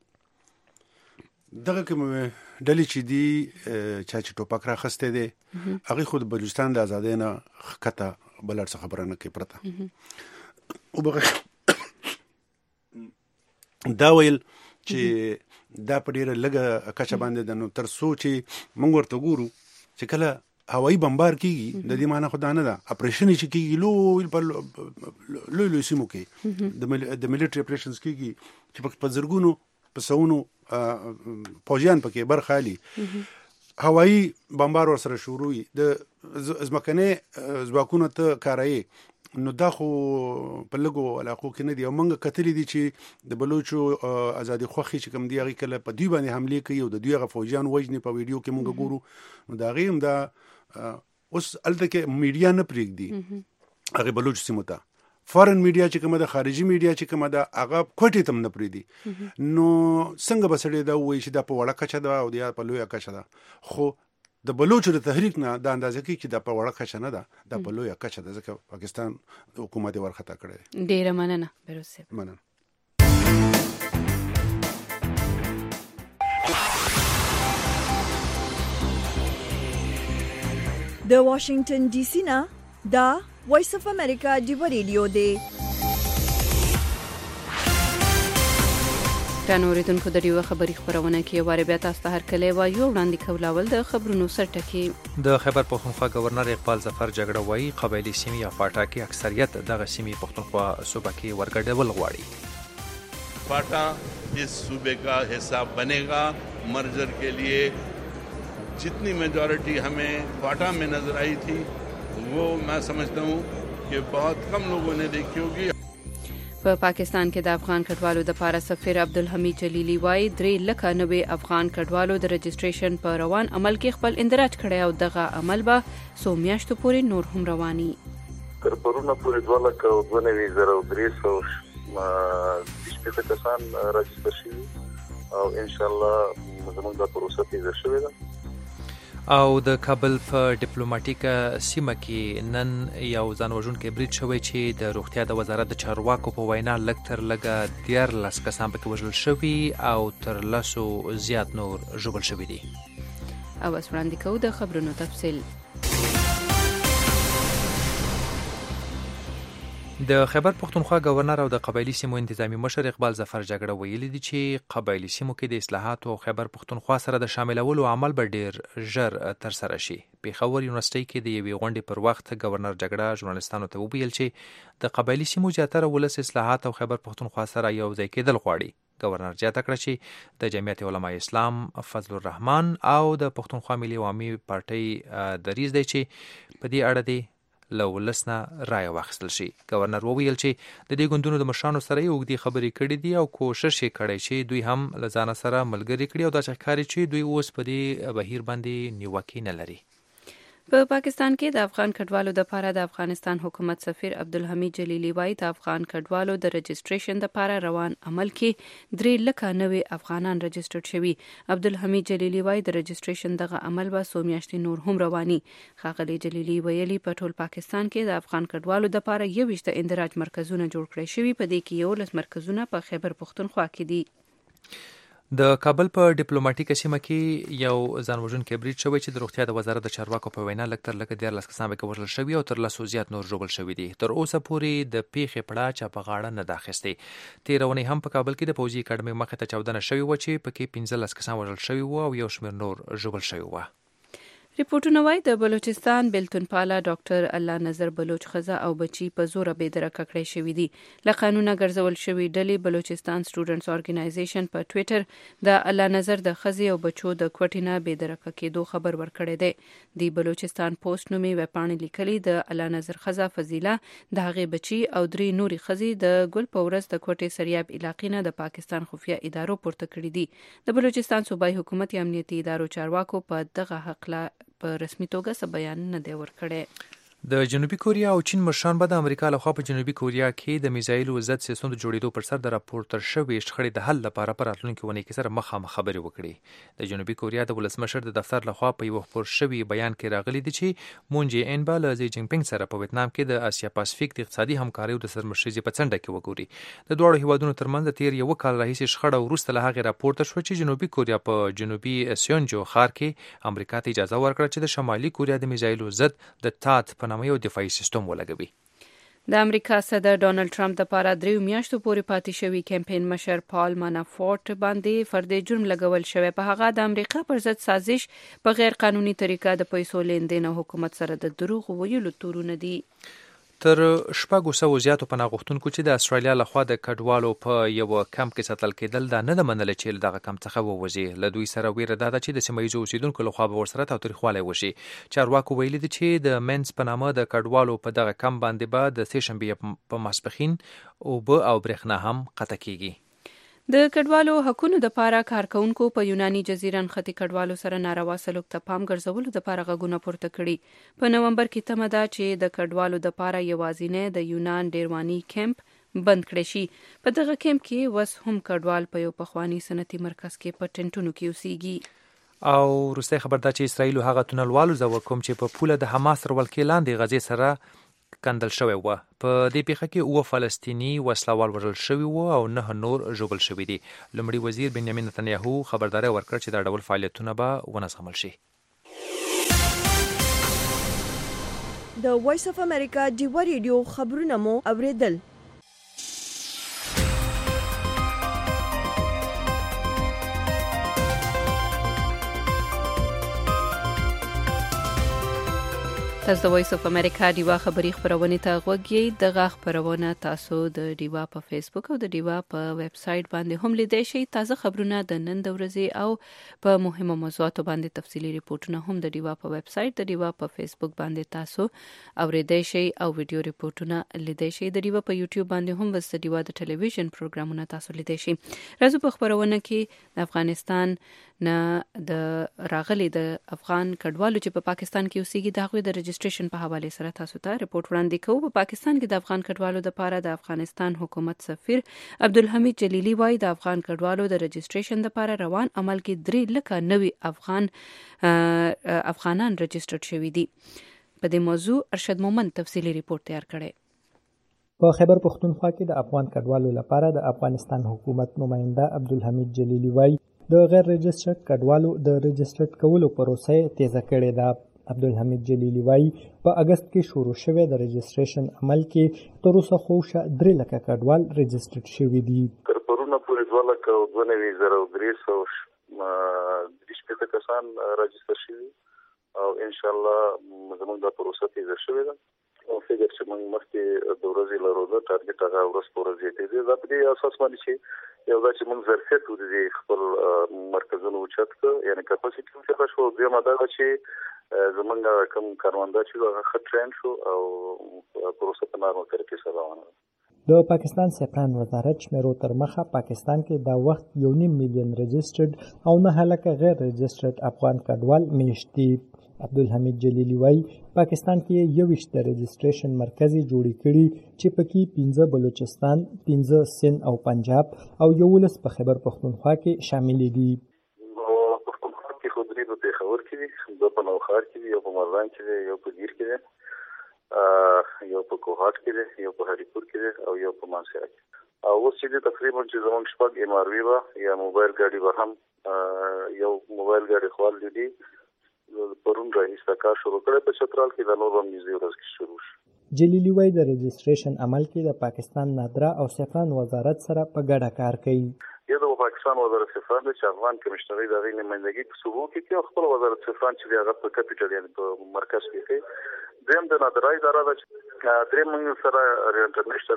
دغه کوم ډلې چې دي چا چې ټوپک راخستی دی هغې خو د بلوچستان د ازادۍ نه ښکته بل هر څه خبره نه کوي پرته. دا ویل چې دا په ډېره لږه کچه باندې ده، نو تر څو چې موږ ورته ګورو چې کله هوایي بمبار کېږي د دې معنی خو دا نه ده، اپریشن چې کېږي لوی لوی سیمو کې د ملیټري اپریشنز کېږي چې په زرګونو په سوونو پوځیان پکې برخه اخلي، هوایي بمبار ورسره شروع وي، د ځمکنۍ ځواکونو ته کاروي. نو دا خو په لږو علاقو کې نه دي او موږ کتلي دي چې د بلوچو ازادي خوښې چې کوم دي هغې کله په دوی باندې حملې کوي او د دوی هغه فوجیان وژني. په ویډیو کې موږ ګورو نو د هغې هم دا اوس هلته کې میډیا نه پرېږدي هغې بلوچ سیمو ته، فارن میډیا چې کومه ده، خارجي میډیا چې کومه ده، هغه کوټې ته هم نه پرېږدي. نو څنګه به سړی دا ووایي چې دا په وړه کچه ده او یا په لویه کچه ده؟ خو د بلوچو د تحریک نه دا اندازه کوي چې دا په وړه کچه نه ده، دا په لویه کچه ده، ځکه پاکستان حکومت یې ورخطا کړی دی. ډېره مننه بیروز صاحب. مننه. د واشنگټن ډي سي نه دا وایس اف امریکا ډیو ریډیو دی. اوریدونکو د ډیو خبري خبرونه کې واره بیا تاسو ته هرکلی وایو. وړاندې کولاول د خبرونو سرټکی. د خیبر پختونخوا گورنر اقبال ظفر جګړه وایي قبایلی سیمې یا فاټا کې اکثریت دغه سیمې پختونخوا صوبه کې ورګډول غواړي. FATA इस सूबे का हिस्सा बनेगा. मर्जर के लिए जितनी मेजॉरिटी हमें फाटा में नजर आई थी वो मैं समझता हूँ कि बहुत कम लोगों ने देखी होगी. په پاکستان کې د افغان کډوالو د پاره سفیر عبدالحمید جلیلی وايي 390 افغان کډوالو د رجسټریشن په روان عمل کې خپل اندراج کړی او دغه عمل به څو میاشتو پورې نور هم رواني. تر پرونه پورې 2,93,300 کسان رجسټر شوي او ان شاء الله زموږ د پروسه تیزه شوې ده. او د کابل په ډیپلوماټیکه سیمه کې نن یو ځانوژونکی برید شوی چې د روغتیا د وزارت د چارواکو په وینا لږ تر لږه 14 کسان پکې وژل شوي او تر 100 زیات نور ژوبل شوي دي. او اوس وړاندې کوو د خبرونو تفصیل. د خیبر پختونخوا گورنر او د قبایلی سیمو انتظامی مشر اقبال ظفر جګړه ویلي دي چې قبایلی سیمو کې د اصلاحات او خیبر پختونخوا سره د شاملولو عمل به ډیر ژر تر سره شي. پیښور یونیورسيټي کې د یوې غونډې پر وخت گورنر جګړه ژورنالستانو ته وویل چې د قبایلی سیمو زیاتره ولس اصلاحات او خیبر پختونخوا سره یو ځای کېدل غواړي. گورنر زیاته کړه چې د جمعیت علماء اسلام فضل الرحمن او د پختونخوا ملي عوامي پارټۍ دریځ دی چې په دې اړه دی له ولسنه رایه واخیستل شي. گورنر وویل چې د دې ګوندونو د مشرانو سره یې اوږدې خبرې کړې دي او کوشش یې کړی چې دوی هم له ځانه سره ملګري کړي او داسې ښکاري چې دوی اوس په دې بهیر باندې نیوکې نه لري. په پاکستان کې د افغان کډوالو د پاره د افغانستان حکومت سفیر عبدالحمید جلیلی وايي د افغان کډوالو د رجسټریشن د پاره روان عمل کې 390 افغانان رجسټرډ شوي. عبدالحمید جلیلی وايي د رجسټریشن دغه عمل به څو میاشتې نور هم رواني. ښاغلي جلیلی ویلي په ټول پاکستان کې د افغان کډوالو د پاره 21 اندراج مرکزونه جوړ کړي شوي، په دې کې 11 مرکزونه په خیبر پختونخوا کې دي. د کابل په ډیپلوماټیکه سیمه کې یو ځانوژونکی برید شوی چې د روغتیا د وزارت د چارواکو په وینا لږ تر لږه 14 کسان پکې وژل شوي او تر 100 زیات نور ژوبل شوي دي. تر اوسه پورې د پیښې پړه چا په غاړه نه ده اخیستې. تېره اونۍ هم په کابل کې د پوځي اکاډمۍ مخې ته چاودنه شوې وه چې پکې 15 کسان وژل شوي وو او یو شمېر نور ژوبل شوي وو. ریپورټونه وايي د بلوچستان بیلتون پاله ډاکټر الله نظر بلوچ ښځه او بچي په زوره بېدرکه کړی شوي دي. له قانونه ګرځول شوي ډلې بلوچستان سټوډنټس ارګنایزیشن په ټویټر د الله نظر د ښځې او بچو د کوټې نه بېدرکه کېدو خبر ورکړی دی. د بلوچستان پوسټ نومي ویبپاڼې لیکلي د الله نظر ښځه فضیله د هغې بچي او 3 نورې ښځې د ګل په ورځ د کوټې سریاب علاقې نه د پاکستان خفیه ادارو پورته کړي دي. د بلوچستان صوبایي حکومت یا امنیتي ادارو چارواکو په دغه حق په رسمي توګه څه بیان نه دی ورکړی. د جنوبي کوریا او چین مشران به د امریکا لخوا په جنوبي کوریا کې د میزایلو ضد سیسټم د جوړېدو پر سر د راپورټر شوې شخړې د حل لپاره په راتلونکي اونۍ کې سره مخامخ خبرې وکړي. د جنوبي کوریا د ولسمشر د دفتر لخوا په یو خپور شوي بیان کې راغلي دي چې مون جې ان به له زی جین پینګ سره په ویتنام کې د اسیا پاسفیک د اقتصادي همکارۍ د سرمشرۍ په څنډه کې وګوري. د دوه هیوادونو ترمنځ تیر یو کال راهیسې شخړه وروسته له هغې راپورته شو چې جنوبي کوریا په جنوبي سیونجو ښار کې امریکا ته اجازه ورکړه چې د شمالي کوریا د میزایلو ضد د تات په نامه یو دفاعي سیسټم ولګوي. د امریکا صدر ډونالد ټرمپ د پاره 3 میاشتو پورې پاتې شوی کمپاین مشر پال مانافورټ باندې فرد جرم لګول شوی. په هغه د امریکا پر ضد سازش په غیر قانوني طریقه د پیسو لیندین او حکومت سره د دروغ ویلو تورونه دي. تر 600 زیاتو پناه غوښتونکو چې د استرالیا لخوا د کډوالو په یو کمپ کې ساتل کېدل دا نه منل چې دغه کمپ څخه ووځي. له دوی سره ویره ده چې د سیمایي اوسیدونکو لخوا به ورسره تاوتریخوالی وشي. چارواکو ویلي دي چې د مینس په نامه د کډوالو په دغه کمپ باندې به د سې شنبې په ماسپښین اوبه او برېښنا هم قطع کیږي. د کډوالو حقونو د پاره کارکونکو په یوناني جزیره نښتې کډوالو سره ناروا سلوک ته پام ګرځولو د پاره غږونه پورته کړي. په نومبر کې تمه ده چې د کډوالو د پاره یوازینی د یونان ډیرواني کمپ بند کړی شي. په دغه کمپ کې وس هم کډوال په یو پخوانی صنعتي مرکز کې په ټنټونو کې اوسېږي. او وروستۍ خبر ده چې اسرائیل هغه تونلوالو زور کوم چې په پوله د حماس تر ولکې لاندې غزې سره کندل شوی و. په دې پیښه کې 9 فلسطینی وسلوال وژل شوي وو او 9 نور ژوبل شوي دي. لومړي وزیر بنیامین نتنیاهو خبرداری ورکړ چې دا ډول فعالیتونه به ونظمول شي. د وایس اف امریکا ډیوا ریډیو خبرونه مو اوریدل. تاسو د وایس اف امریکا ډیوا خبری خبرونه ته غوږی. دغه خبرونه تاسو د ډیوا په فیسبوک او د ډیوا په ویب سټ باندې هم لیدئ شئ. تازه خبرونه د نن د ورځې او په مهمو موضوعاتو باندې تفصیلي ریپورتونه هم د ډیوا په ویب سټ د ډیوا په فیسبوک باندې تاسو اوریدئ شئ او ویډیو ریپورتونه لیدئ شئ. د ډیوا په یوټیوب باندې هم د ډیوا د ټلویزیون پروګرامونه تاسو لیدئ شئ. راځو په خبرونه کې د افغانستان نه د راغلي د افغان کډوالو چې په پاکستان کې اوسېږي د هغوی د رجسټریشن په حواله سره تاسو ته ریپورت وړاندې کوو. په پاکستان کې د افغان کډوالو لپاره د افغانستان حکومت سفیر عبدالحمید جلیلی وايي د افغان کډوالو د رجسټریشن لپاره روان عمل کې 3 لکه نوي افغانان رجسټرډ شوي دي. په دې موضوع ارشد مومند تفصیلی ریپورت تیار کړی. په خیبر پختونخوا کې د افغان کډوالو لپاره د افغانستان حکومت نماینده عبدالحمید جلیلی وايي د غیر رجسټرډ کډوالو د رجسټرډ کولو پروسه تیزه کړې ده. عبدالحمید جلیلی وايي په اگست کې شروع شوی د رجسټریشن عمل کې تر اوسه خوشه 3 لکه کډوال رجسټرډ شوي دي. تر پرونه پورې 2,93,300 کسان رجسټر شوي او ان شاء الله زموږ د پروسه تیزه شوې ده. او فکر چې موږ مخکې د ورځې لرو د ټارګټ هغه ورځ پورې زیاتې دي. دا په دې اساس باندې چې یو دا چې موږ ظرفیت ودی خپل مرکزونو اوچت کړ، یعنی کپاسټي اوچت شو. دویمه دا چې زمونږ کوم کارواندا چې هغه ښه ټرین شو او پروسه په نارمل طریقې سره روانه ده. د پاکستان سیپران وزارت شمیرو تر مخه پاکستان کې دا وخت 1.5 میلیون رجسټرډ او 9 لکه غیر رجسټرډ افغان کډوال میشت دي. عبدالحمید جلیلی وايي پاکستان کې 21 د رجسټریشن مرکزي جوړې کړي چې پکې 15 بلوچستان، 15 سند او پنجاب او 11 په خیبر پختونخوا کې شامل دي. پختونخوا کې خو درې په پیښور کې دي، دو په نوخار کې دي، یو په مردان کې دي، یو په ګیر کې دي، یو په کوهاټ کې دي، یو په هریپور کې دي او یو په مانسیا کې. او اوس چې تقریبا چې زموږ شپږ MRV یا موبایل ګاډي به هم یو موبایل ګاډي خوال دي پرون راهیسته کار شروع کړی په چترال کې، د نور هم نږدې ورځ کې شروع شو. جلیلی وايي د رجسټریشن عمل کې د پاکستان نادره او سیفران وزارت سره په ګډه کار کوي. یو د پاکستان وزارت سیفران چې افغان کمشنري د غي نمائندګي په صوبو کې کوي، خپل وزارت سیفران چې هغه په کپټل یعنی په مرکز کې کوي. دیم د نادره اداره ده چې درې موږ سره انټرنیشنل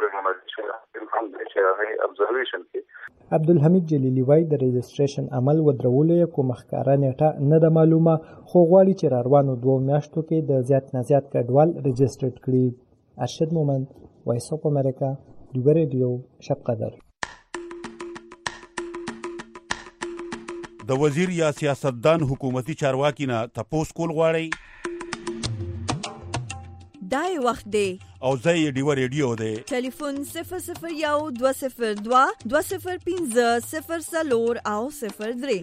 ابزرویشن کې. عبدالحمید جلیلی وايي د رجسټریشن عمل ودرولو کوم ښکارا نیټه نه ده معلومه، خو غواړي چې روانو 2 میاشتو کې د زیات نه زیات کډوال رجسټرډ کړي. ارشد مومند، وایس اف امریکا، ډیوا ریډیو، شب قدر. د وزیر یا سیاستدان حکومتي چارواکي نه تپوس کول غواړي دای وخت دی او زه یې ډیوا ریډیو دی. ټلیفون 001-202-2015 004 او 03.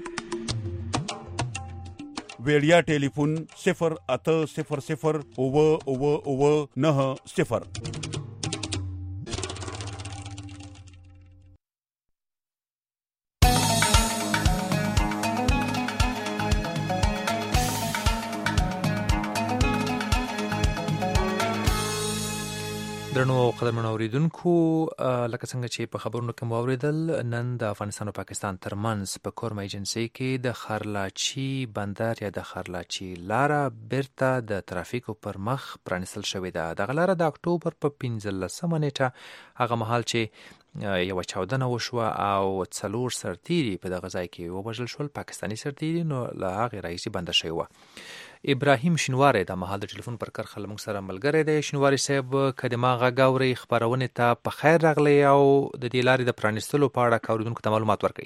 ویډیا ټلیفون 080009090. درنو قدرمنو اوریدونکو، لکه څنګه چې په خبرونو کې مو اوریدل، نن د افغانستان او پاکستان ترمنځ په کورم ایجنسي کې د خرلاچي بندر یا د خرلاچي لاره بیرته د ترافیکو پر مخ پرانیستل شوې ده. دغه لاره د اکتوبر په 15 نیټه هغه مهال چې یو چاودنه وشوه او 4 سرتیري په دغه ځای کې ووژل شول، پاکستاني سرتیري، نو له هغې راهیسې بنده شوې وه. ابراهیم شینواری د مهال د ټلیفون پر کرښه له موږ سره ملګری دی. شینواری صاحب، که د ما غږ اورئ، خپرونې ته په خیر راغلی او د دې لارې د پرانیستلو په اړه که اورېدونکو ته معلومات ورکړئ.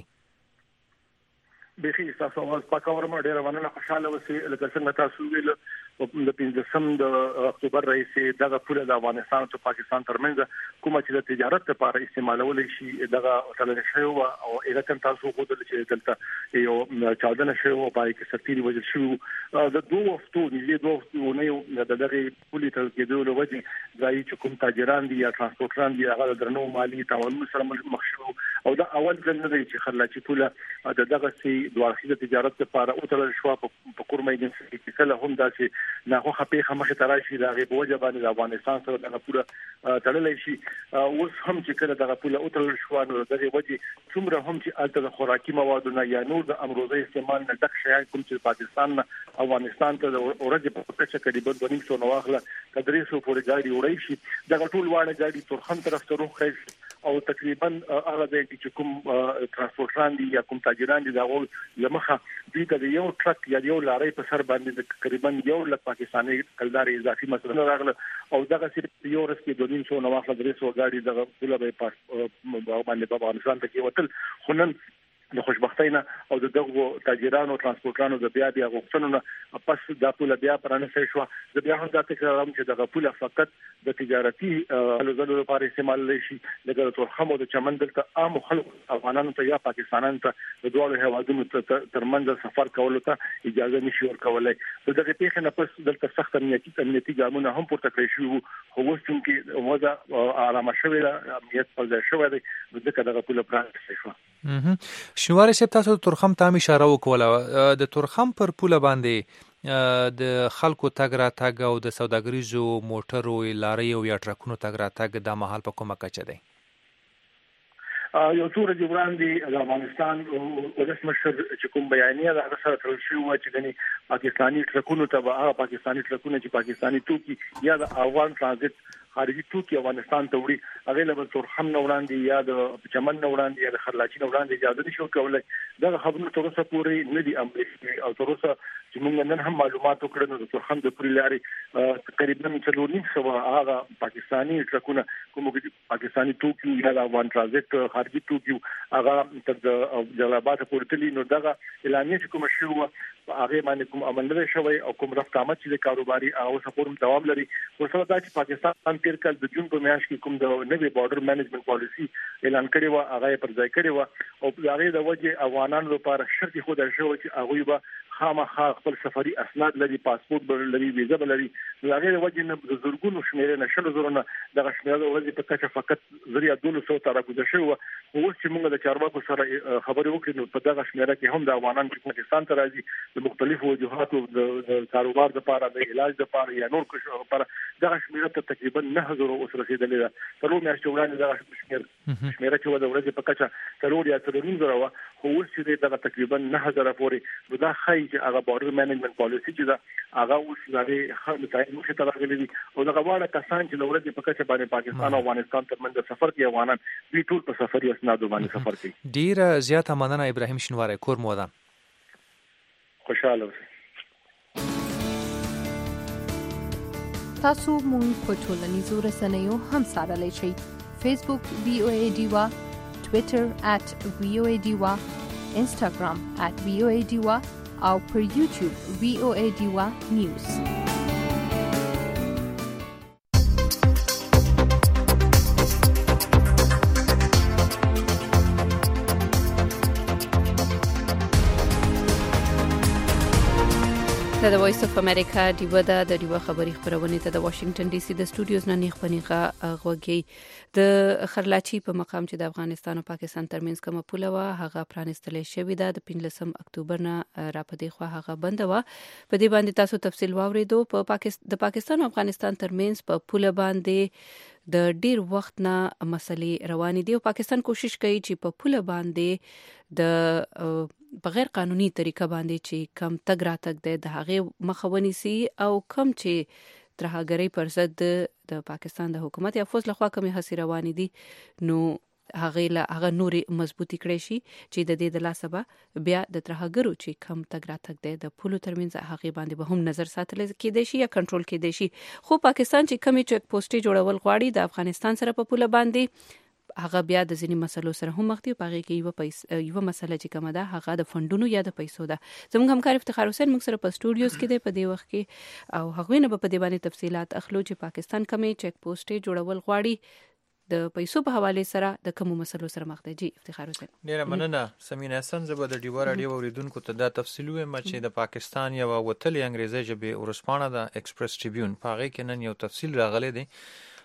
بیخي ستاسو اواز پاک اورم، ډېره مننه، خوشحاله اوسئ. لکه څنګه تاسو ویل، د 15 د اکتوبر راهیسې دغه پوله د افغانستان او پاکستان ترمنځ کومه چې د تجارت لپاره استعمالولی شي دغه تړل شوی و او هغه تاسو وګورئ چې دلته یو چاودنه شوی و، پای کې سرتیري وژل شوي. د 2 هفتو نږدې 2 هفتو د دغه پولې تړل کېدو له وجې ځایي چې کوم تاجران دي یا ترانسپورټران دي هغه د درنو مالي تاوانونو سره مخ شوي او دا اول ځل نه دی چې خرلاچي پوله د دغه سي دوه تجارت لپاره او تل شو په کورمه ایجنسي کې کله هم دا چې ناخو خپې خمخه تراشي دا غي بوجه باندې د افغانستان سره دغه پوله تړلې شي اوس هم چې کله دغه پوله او تل شو نو دغه وجه څومره هم چې الته د خوراکي موادو نه یا نور د امروزي استعمال نه ډک شي کوم چې پاکستان افغانستان ته اورځي په کچه کې د 200 نو واخله تدریسو پورې ګاډي وړي شي دغه ټول واړه ګاډي ترخم طرف ته روخ او تقریبا هغه د چې کوم ترانسپورټران دي یا کوم تاجران دي دا ول لمخه دوی ته یو ټرک یا یو لارۍ په سر باندې تقریبا 1 لک پاکستاني کلدار اضافي مسله راغله او دغه صرف یو ورځ کې 200 نو واخله درېسو ګاډي دغه ټول به باندې په افغانستان کې وتل خنن د خوشبختۍ نه او دغه تاجرانو ترانسپورټرانو د بیا غوښتنو نه پس د پوله بیا پرانه شي شو د بیا هم د تکرارم چې دغه پوله فقط د تجارتي الوزلو لپاره استعمال لشي دغه ترخمو د چمن دلته عام خلک افغانانو ته یا پاکستانانو ته د دوه هوادونو ترمنځ سفر کولو ته اجازه نشي ورکولای دغه پیښه نه پس دلته سخت امنیتي ګامونه هم پورته کړی شو خو اوس چې وضع آرامه شوې ده امنیت پر ځای شوی دی دغه پوله پرانه شو شنواری صاحب تاسو د ترخم ته اشاره وکوله د ترخم پر پوله باندې د خلکو تګ را تګ او د سوداګریزو موټرو لارۍ او یا ټرکونو تګ را تګ د مهال په کومه کچه دی یو څو ورځې وړاندې د افغانستان ولس مشر چې کوم بیانیه د هغه سره تړل شوی و چې غني پاکستاني ټرکونو ته به پاکستاني ټرکونه چې پاکستاني توکي یا د افغان ترانزیت خارجي توکي افغانستان ته وړي هغه له ترخم نه وړاندې یا د چمن نه وړاندې یا د خرلاچي نه وړاندې اجازه نشو کولای دا خبرونه تر اوسه پورې نه دي عملي او تر اوسه چې موږ نن هم معلومات وکړو نو د ترخم د پورې لاري تقریبا 4.5 هغه پاکستاني ټرکونه کوم پاکستاني توکي یا د افغان ترانزیت خارجي توکي هغه تر د جلابات پورې تللی نو دغه اعلانیه چې کوم شو هغه باندې کوم عمل نه شوی او کوم رفت آمد چې د کاروباري او سپورم دوام لري ورسره دا چې پاکستان تیر کال د جون په میاشت کې کوم د نوې بارډر مینجمنت پالیسی اعلان کړی و هغه پر ځای کړی و او هغه د وجه افغانانو لپاره شرط خو د شو چې هغه به خامخا خپل سفري اسناد لري پاسپورت بل لري ویزه بل لري هغه د وجه نه د زورګونو شمیرې نشل زورونه د شمیرې ورځې په کچه فقط ذریعہ 200 تر راګوځ شو او چې موږ د چارواکو سره خبرې وکړو نو په دغه شمیره کې هم د افغانان چې پاکستان ته راځي د مختلفو وجوهاتو د کاروبار لپاره د علاج لپاره یا نور څه لپاره دغه شمیره ته تقریبا 9000 اوس رسیدلې ده تر نو میاشتې وړاندې دغه شمیره چې د ورځې په کچه ترور یا 3000 خو اوس چې دغه تقریبا 9000 پورې دا خای چې هغه بارډر مینجمنت پالیسی چې دا هغه اوس لري خلک مخه ته راغلي دي او دغه واړه کسان چې لورځي په کچه باندې پاکستان او افغانستان ترمنځ سفر کوي افغانان دوی ټول په سفري اسنادو باندې سفر کوي ډیر زیاته مننه ابراهیم شنواری کور مودان خوشاله تاسو مونږ په ټولنیزو رسنیو هم سره شئ فیسبوک VOA ډیوا ټوئیټر @VOA ډیوا انستګرام @VOA ډیوا او پر یوټیوب VOA ډیوا نیوز د وایس اف امریکا دیو د دیو خبري خبرونه ته د واشنگټن ډي سي د سټوډیوز نه نیخ پنیغه غوږی د خرلاچي په مقام چې د افغانستان او پاکستان ترمنځ کومه پوله و هغه پرانستلې شوې ده د 15 اکتوبر نه را پدې خو هغه بند و په دې باندې تاسو تفصیل واوریدو په پاکستان او افغانستان ترمنځ په پوله باندې د ډیر وخت نه مسلې روانې دي او پاکستان کوشش کوي چې په پوله باندې د بغیر قانوني طریقه باندې چې کم تګ را تګ د هغه مخاوني سي او کم چې ترهګری پر ضد د پاکستان د حکومت یا فوج لخوا کومه هڅې روانې دي نو هغه نوري مضبوطی کړی شي چې د دې د لاسبه بیا د ترهګرو چې کم تګ را تګ د پولو ترمنځ هغه باندې به هم نظر ساتل کېدای شي یا کنټرول کېدای شي خو پاکستان چې کمی چک پوسټي جوړول غواړي د افغانستان سره په پوله باندې هغه بیا د ځینې مسلو سره هم مخ دي په هغه کې یو مسله چې کومه ده هغه د فندونو یا د پیسو ده زموږ همکار افتخار حسین موږ سره په سټوډیوز کې دی په دې وخت کې او هغه نه په دې باندې تفصيلات اخلو چې پاکستان کومه چک پوسټ جوړول غواړي د پیسو په حواله سره د کومو مسلو سره مخ دی جی افتخار حسین ډیره مننه سمینه حسن زبر د ډیوار اړیو اوریدونکو ته دا تفصیل وایم چې د پاکستان یو وتلی انګریزي ژبه ورسپانه د ایکسپریس ټریبیون په هغه کې نن یو تفصیل راغلی دی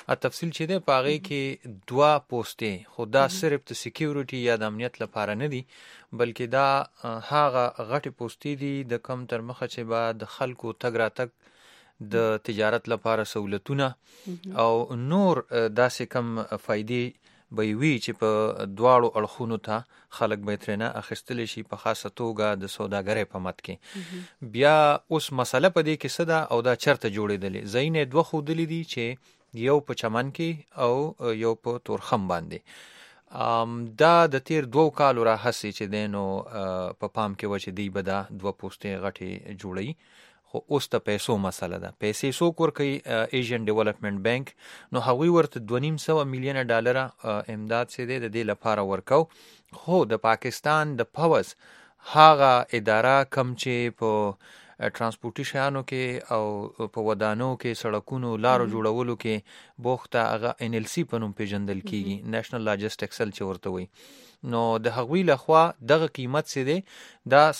تفصیل چې دی په هغې کې 2 پوستې، خو دا صرف د سکیورټي یا د امنیت لپاره نه دي، بلکې دا هغه غټې پوستې دي د کم تر مخه چې به د خلکو تګ راتګ د تجارت لپاره سہولتونه او نور داسې کم فائدې به وي چې په دواړو اړخونو ته خلک به ترېنه اخیستلی شي په خاصه توګه د سوداګرۍ په مد کې. بیا اوس مسله په دې کې څه ده او دا چېرته جوړېدلې؟ ځایونه یې 2 ښودلي دي چې یو په چمن کې او یو په تورخم باندې. دا د تیر 2 کالو راهسې چې دی نو په پام کې وه چې دی به دا 2 پوستې غټې جوړوي، خو اوس ته پیسو مسله ده. پیسې څوک ورکوي؟ ایشین ډیولپمنٹ بینک. نو هغوی ورته 2.5 میلیونه ډالره امداد چې دی د دې لپاره ورکو، خو د پاکستان د پوز هغه اداره کم چې په ترانسپورټي شیانو کې او په ودانو کې سړکونو لارو جوړولو کې بوخته، هغه NLC په نوم پیژندل کیږي، نېشنل لاجسټک سیل چې ورته وایي. نو د هغوی لخوا دغه قیمت چې دی دا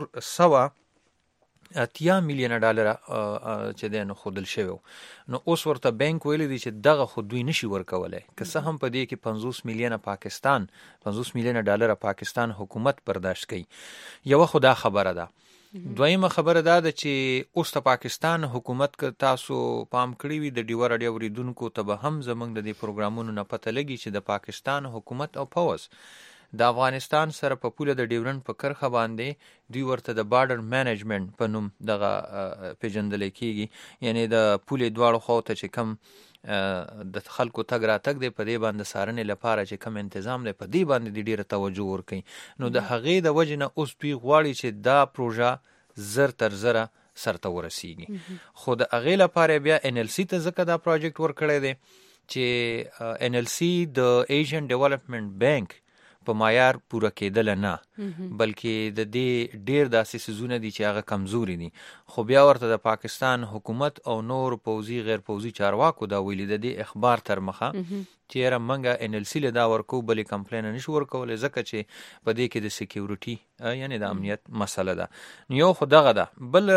480 میلیونه ډالره چې دی نو ښودل شوی. نو اوس ورته بینک ویلی دی چې دغه خو دوی نشي ورکولی، که څه هم په دې کې 50 میلیونه ډالره پاکستان حکومت برداشت کوي. یوه خو دا خبره ده. دویمه خبره دا ده چې اوس ته پاکستان حکومت که تاسو پام کړی وي د ډیوه راډیو اورېدونکو ته به هم زموږ د دې پروګرامونو نه پته لګي چې د پاکستان حکومت او پوز د افغانستان سره په پوله د ډیورنډ په کرښه باندې دوی ورته د بارډر مینجمنټ په نوم دغه پیژندلی کیږي، یعنی د پولې دواړو خواو ته چې کم د خلکو تګ راتګ دی په دې باندې څارنې لپاره چې کم انتظام دی په دې باندې د ډیره توجه ورکوي. نو د هغې د وجې نه اوس دوی غواړي چې دا پروژه زر تر زره سرته ورسیږي. خو د هغې لپاره بیا NLC ته ځکه دا پروجیکټ ورکړی دی چې NLC د ایشین ډیولپمنٹ بینک په معیار پوره کېدل نه، بلکې د دې ډیر داسې څیزونه دي چې هغه کمزوري دي. خو بیا ورته د پاکستان حکومت او نور پوځي غیر پوځي چارواکو دا ویلي د دې اخبار تر مخه چې یاره موږ NLC له دا ورکو بلې کمپلین نشو ورکولی ځکه چې په دې کې د سکیورټي یعنی د امنیت مسله ده. یو خو دغه ده. بل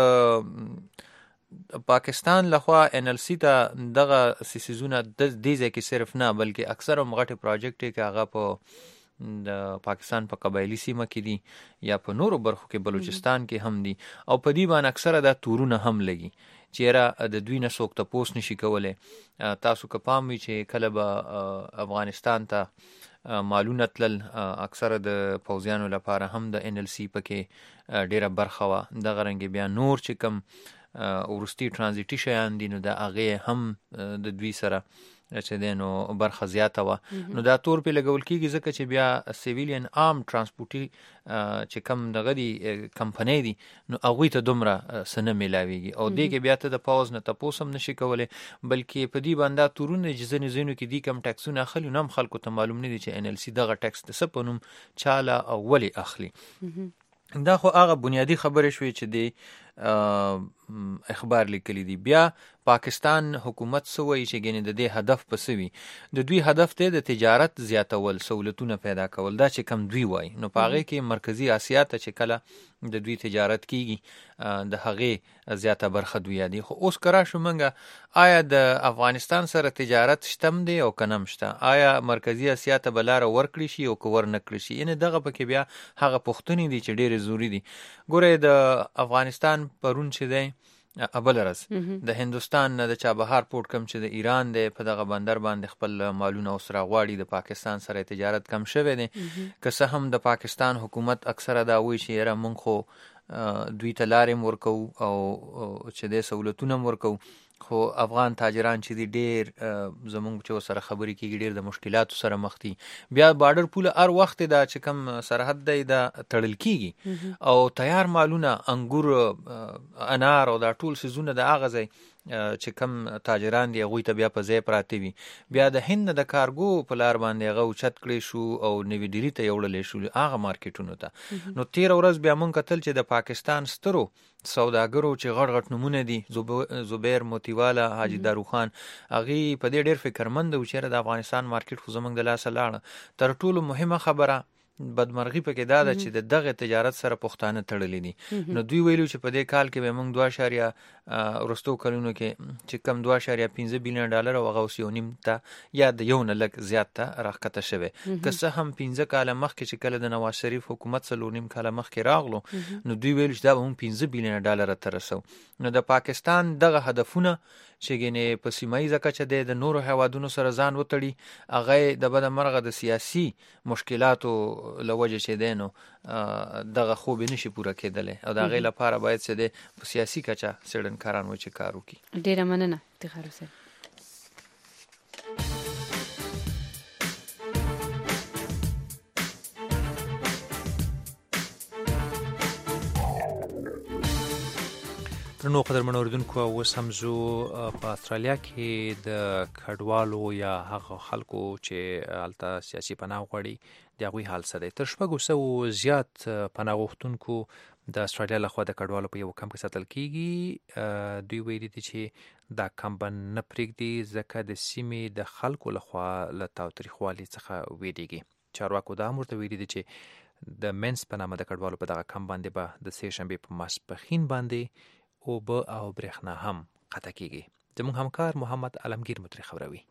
د پاکستان لخوا NLC ته دغه سیزونه د دې ځای کې صرف نه بلکې اکثر هم غټې پروجیکټ کې هغه په د پاکستان په قبایلی سیمه کې دي یا په نورو برخو کې بلوچستان کې هم دي، او په دې باندې اکثره دا تورونه هم لګي چې یاره د دوی نه څوک تپوس نشي کولی. تاسو که پام وي چې کله به افغانستان ته مالونه تلل اکثره د پوځیانو لپاره هم د NLC پکې ډیره برخه وه. دغه رنګې بیا نور چې کم وروستي ټرانزیټي شیان دي نو د هغې هم د دوی سره چې دی نو برخه زیاته وه. نو دا تور پې لګول کېږي ځکه چې بیا سیویلین عام ترانسپورټي چې کم دغه دي کمپنۍ دي نو هغوی ته دومره څه نه میلاویږي، او دې کې بیا ته د پوز نه تپوس هم نشي کولی، بلکې په دې باندې دا تورونه چې ځینې ځینو کې دي کم ټکسونه اخلي نو هم خلکو ته معلوم نه دي چې NLC دغه ټکس د څه په نوم چاله او ولې اخلي. دا خو هغه بنیادی خبرې شوې چې دی اخبار لیکلی دی. بیا پاکستان حکومت څه وایي چې ګینې د دې هدف په څه وي؟ د دوی هدف دی د تجارت زیاتول، سہولتونه پیدا کول، دا چې کم دوی وایي. نو په هغې کې مرکزي آسیا ته چې کله د دوی تجارت کیږي د هغې زیاته برخه دوی یادي. خو اوس که راشو موږ آیا د افغانستان سره تجارت شتم دی او که نه هم شته؟ آیا مرکزي آسیا ته به لاره ورکړي شي او که ور نه کړي شي؟ یعنې دغه پکې بیا هغه پوښتنې دي چې ډېرې ضروري دي. ګوره د افغانستان پرون چې دی بل ورځ د هندوستان نه د چابهار پورټ کم چې د ایران دی په دغه بندر باندې خپل مالونه اوس راغواړي، د پاکستان سره تجارت کم شوی دی. که څه هم د پاکستان حکومت اکثره دا وایي چې یاره موږ خو دوی ته لارې هم ورکوو او چې دی سهولتونه هم ورکوو، خو افغان تاجران چې دي ډېر زمونږ چې ورسره خبرې کېږي ډېر د مشکلاتو سره مخ دي. بیا بارډر پوله هر وخت دا چې کم سرحد دی دا تړل کېږي او تیار مالونه انګور انار او دا ټول څیزونه د هغه ځای چې کم تاجران دي هغوی ته بیا په ځای پراته وي. بیا د هند نه د کارګو په لار باندې هغه اوچت کړی شو او نوي ډیلي ته یې وړلی شو هغه مارکیټونو ته. نو تېره ورځ بیا مونږ کتل چې د پاکستان سترو سوداګرو چې غټ غټ نومونه دي، زبیر موتیوالا، حاجي داروخان، هغې په دې ډېر فکرمند و چې د افغانستان مارکیټ خو زموږ د لاسه لاړه. تر ټولو مهمه خبره بدمرغي پکې دا ده چې د دغه تجارت سره پښتانه تړلي دي. نو دوی ویلو چې په دې کال کې به موږ 2 ورستو کلونو کې چې کم 2.15 بلین ډالر او هغه اوس 1.5 ته یا د 1 لک زیات ته راښکته شوی. که څه هم 15 کاله مخکې چې کله د نواز شریف حکومت 4.5 کاله مخکې راغلو نو دوی ویل چې دا به هم 15 بلین ډالر ته رسو. نو د پاکستان دغه هدفونه چې ګنې په سیمایي کچه د نورو هیوادونو سره ځان وتړي هغه د بده مرغه د سیاسي مشکلاتو لوجه چې دی نو دغه خوب نشي پوره کېدلی او د هغې لپاره باید چې دی په سیاسي کچه څېړنکاران و چې کار وکړي. ډېره مننه افتخار حسین. نو قدرمن اوریدونکو اوس هم زو په استرالیا کې د کډوالو یا هغه خلکو چې هلته سیاسي پناه غواړي د هغوی حال څه دی. تر 600 زیات پناه غوښتونکو د استرالیا لخوا د کډوالو په یو کمپ کې ساتل کیږي. دوی ویلي دي چې دا کمپ نه پرېږدي ځکه د سیمې د خلکو لخوا له تاوتریخوالي څخه ویریږي. چارواکو دا هم ورته ویلي دي چې د منس په نامه د کډوالو په دغه کمپ باندې به د سې شنبې په ماسپښین باندې اوبه او برېښنا هم قطع کیږي. زموږ همکار محمد علمگیر متری خبروي.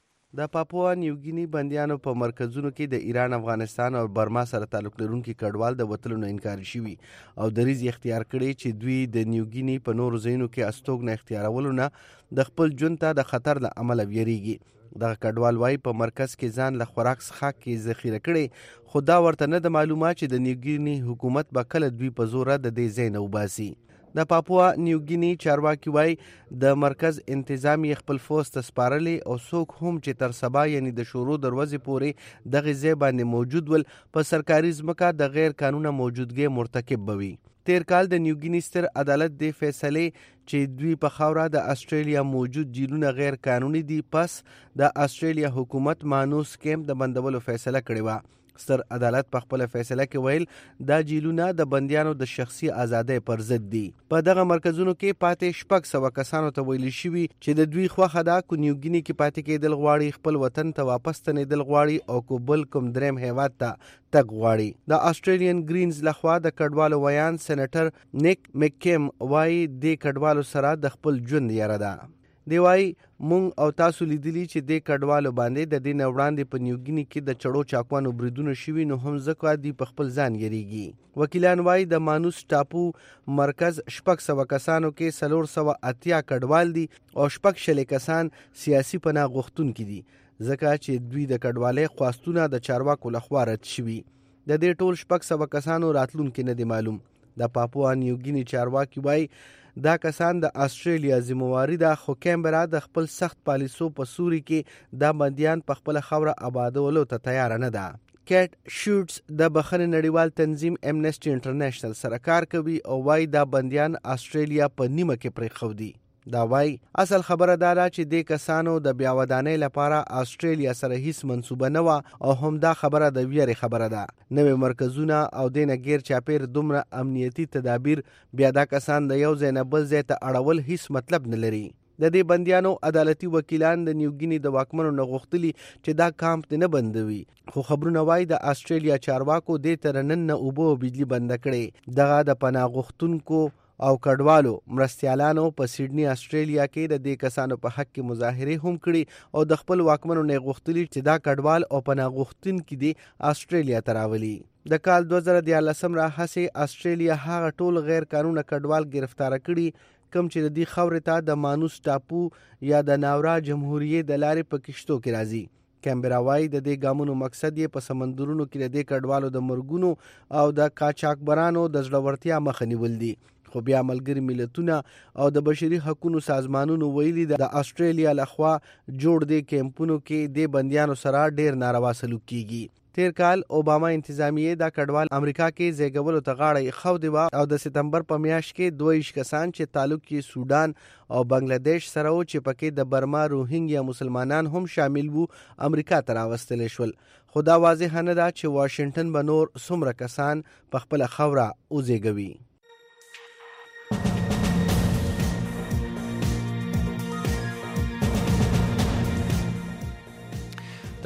د پاپوا نیوګینی بندیانو په مرکزونو کې د ایران، افغانستان او برما سره تعلق لرونکي کډوال د وتلو نه انکار شوي او دریځ اختیار کړي چې دوی د نیوګینی په نورو ځایونو کې استوګنه اختیارولو نه د خپل ژوند ته د خطر له امله ویریږي. دغه کډوال وايي په مرکز کې ځان له خوراک څښاک کې ذخیره کړي خو دا ورته نه د معلومات چې د نیوګینی حکومت به کله دوی په زوره د دې ځای نه وباسي. د پاپوا نیوګینی چارواکي وايي د مرکز انتظامی خپل فوز ته سپارلی او څوک هم چې تر سبا یعنی د شروع دروازې پورې دغه ځای باندې موجود ول په سرکاري ځمکه د غیر قانونه موجودګي مرتکب بوي. تیر کال د نیوګینی ستر عدالت د فیصله چې دوی په خاوره د استرالیا موجود جیلونه غیر قانوني دي پس د استرالیا حکومت مانوس کیمپ د بندولو فیصله کړې و. ستر عدالت په خپل فیصله کې ویل دا جیلونه د بندیانو د شخصي ازادۍ پر ضد دي. په دغه مرکزونو کې پاتې 600 کسانو ته ویل شوي چې د دوی خوخه ده کو نیوګینی کې پاتې کېدل غواړي، خپل وطن ته واپس تنېدل غواړي او کو بل کوم دریم هیواد ته تګ غواړي. د استرالین گرینز لخوا د کډوالو ویان سېنیټر نیک مکیم وايي د کډوالو سره د خپل ژوند یاره ده. دی وايي مونږ او تاسو لیدلی چې د کډوالو باندې د دین وړاندې په نیوګینی کې د چړو چاکوانو بریدونه شوي نو هم ځکه دی په خپل ځان یریږي. وکیلان وايي د مانوس ټاپو مرکز 600 کسانو کې 480 کډوال دي او 600 کسان سیاسي پناه غوښتونکي دي ځکه چې دوی د کډوالۍ خواستونه د چارواکو لخوا رد شوي. د دې ټول 600 کسانو راتلونکي نه دی معلوم. د پاپوا نیوګینی چارواکي وايي دا کسان د استرالیا ذمہواری ده خو کیمبرا د خپل سخت پالیسو په سوري کې دا بندیان په خپل خوره آبادولو ته تیار نه ده. کیټ شوټس د بخښنې نړیوال تنظیم امنیسټي انټرنیشنل سره کار کوي او وايي دا بندیان استرالیا په نیمه کې پرېښودي. دا وايي اصل خبره دا ده چې د کسانو د بیاودانۍ لپاره استرالیا سره هیڅ منسوبه نه و او هم دا خبره د ویری خبره ده. نوې مرکزونه او د نګیر چاپیر دومره امنیتي تدابیر بیا دا کسان د یو ځای نه بل ځای ته اړول هیڅ مطلب نه لري. د دې بندیانو عدالتي وکیلان د نیوګینی د واکمنو نه غوښتلي چې دا کامپ نه بندوي خو خبرونه وايي د استرالیا چارواکو د ترنن نه اوبو بجلی بند کړي. دغه د پناه غوښتونکو او کډوالو مرستیالانو په سیډنی استرالیا کې د دې کسانو په حق کې مظاهره هم کړي او د خپل واکمنو نه غوښتلي چې دا کډوال او پناه غوښتونکي دي استرالیا ته راولي. د کال 2014 راهیسې استرالیا هغه ټول غیر قانوني کډوال گرفتار کړي کوم چې د دې خاورې ته د مانوس ټاپو یا د ناورا جمهوریت د لارې په کشتو کې راځي. کیمبرا وايي د دې ګامونو مقصد یې په سمندرونو کې د کډوالو د مرګونو او د قاچاقبرانو د زړورتیا مخه نیول دي. خو بیا ملګری ملتونه او د بشري حقوقو سازمانونو ویلي د استرالیا لخوا جوړ دي کیمپونو کې د بندیانو سره ډیر ناروا سلوک کیږي. تیر کال اوباما انتظامیه دا کډوال امریکا کې زیږولو ته غاړه خو دی او د سپتمبر په میاشت کې 22 کسان چې تعلق کې سودان او بنگلاديش سره او چې پکې د برما روهینګیا مسلمانان هم شامل وو امریکا ته راوستل شول. خدا واضح نه ده چې واشنگټن به نور څومره کسان په خپل خوره اوزېږي.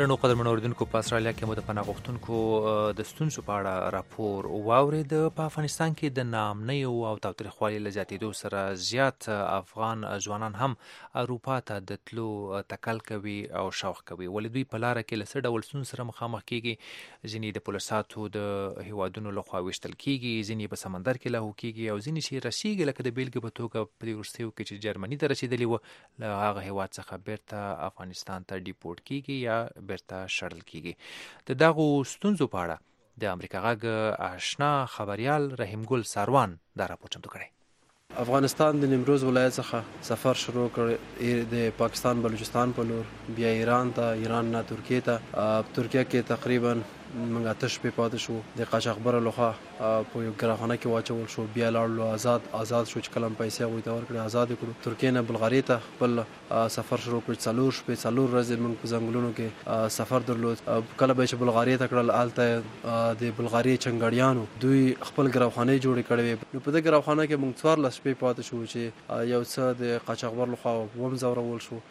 درنو قدرمنو اوریدونکو په استرالیا کې مو د پناه غوښتونکو د ستونزو په اړه راپور واورید. په افغانستان کې د ناامنیو او تاوتریخوالي له زیاتېدو سره زیات افغان ځوانان هم اروپا ته د تلو تکل کوي او شوق کوي. ولې دوی په لاره کې له څه ډول ستونزو سره مخامخ کیږي؟ ځینې د پولیساتو د هیوادونو لخوا ویشتل کیږي، ځینې په سمندر کې لاهو کیږي، او ځینې چې رسیږي لکه د بیلګې په توګه په دې وروستیو کې چې جرمني ته رسېدلي وو له هغه هیواد څخه بیرته افغانستان ته ډیپورټ کیږي یا بیرته شړل کیږي. د دغو ستونزو په اړه د امریکا غږ آشنا خبريال رحیم ګل ساروان دا راپور چمتو کړی. افغانستان د نیمروز ولایت څخه سفر شروع کړ د پاکستان بلوچستان په لور، بیا ایران ته، ایران نه ترکیه ته. ترکیه کې تقریبا موږ آتش په پاتې شو د قاچاقبر لخوا په یو ګراخانه کې واچول شو، بیا لاړو آزاد شو چې کلم پیسې غوي ته ورکړي آزاد کړو. ترکیه نه بلغاري ته خپل سفر شروع کړ. څلور ورځې موږ په ځنګلونو کې سفر درلود. کله به چې بلغاري ته کړل آلته د بلغاري چنګړیانو دوی خپل ګراخانه جوړ کړې. نو په دې ګراخانه کې موږ 14 شپې پاتې شو چې یو څه د قاچاقبر لخوا ومزورول شو.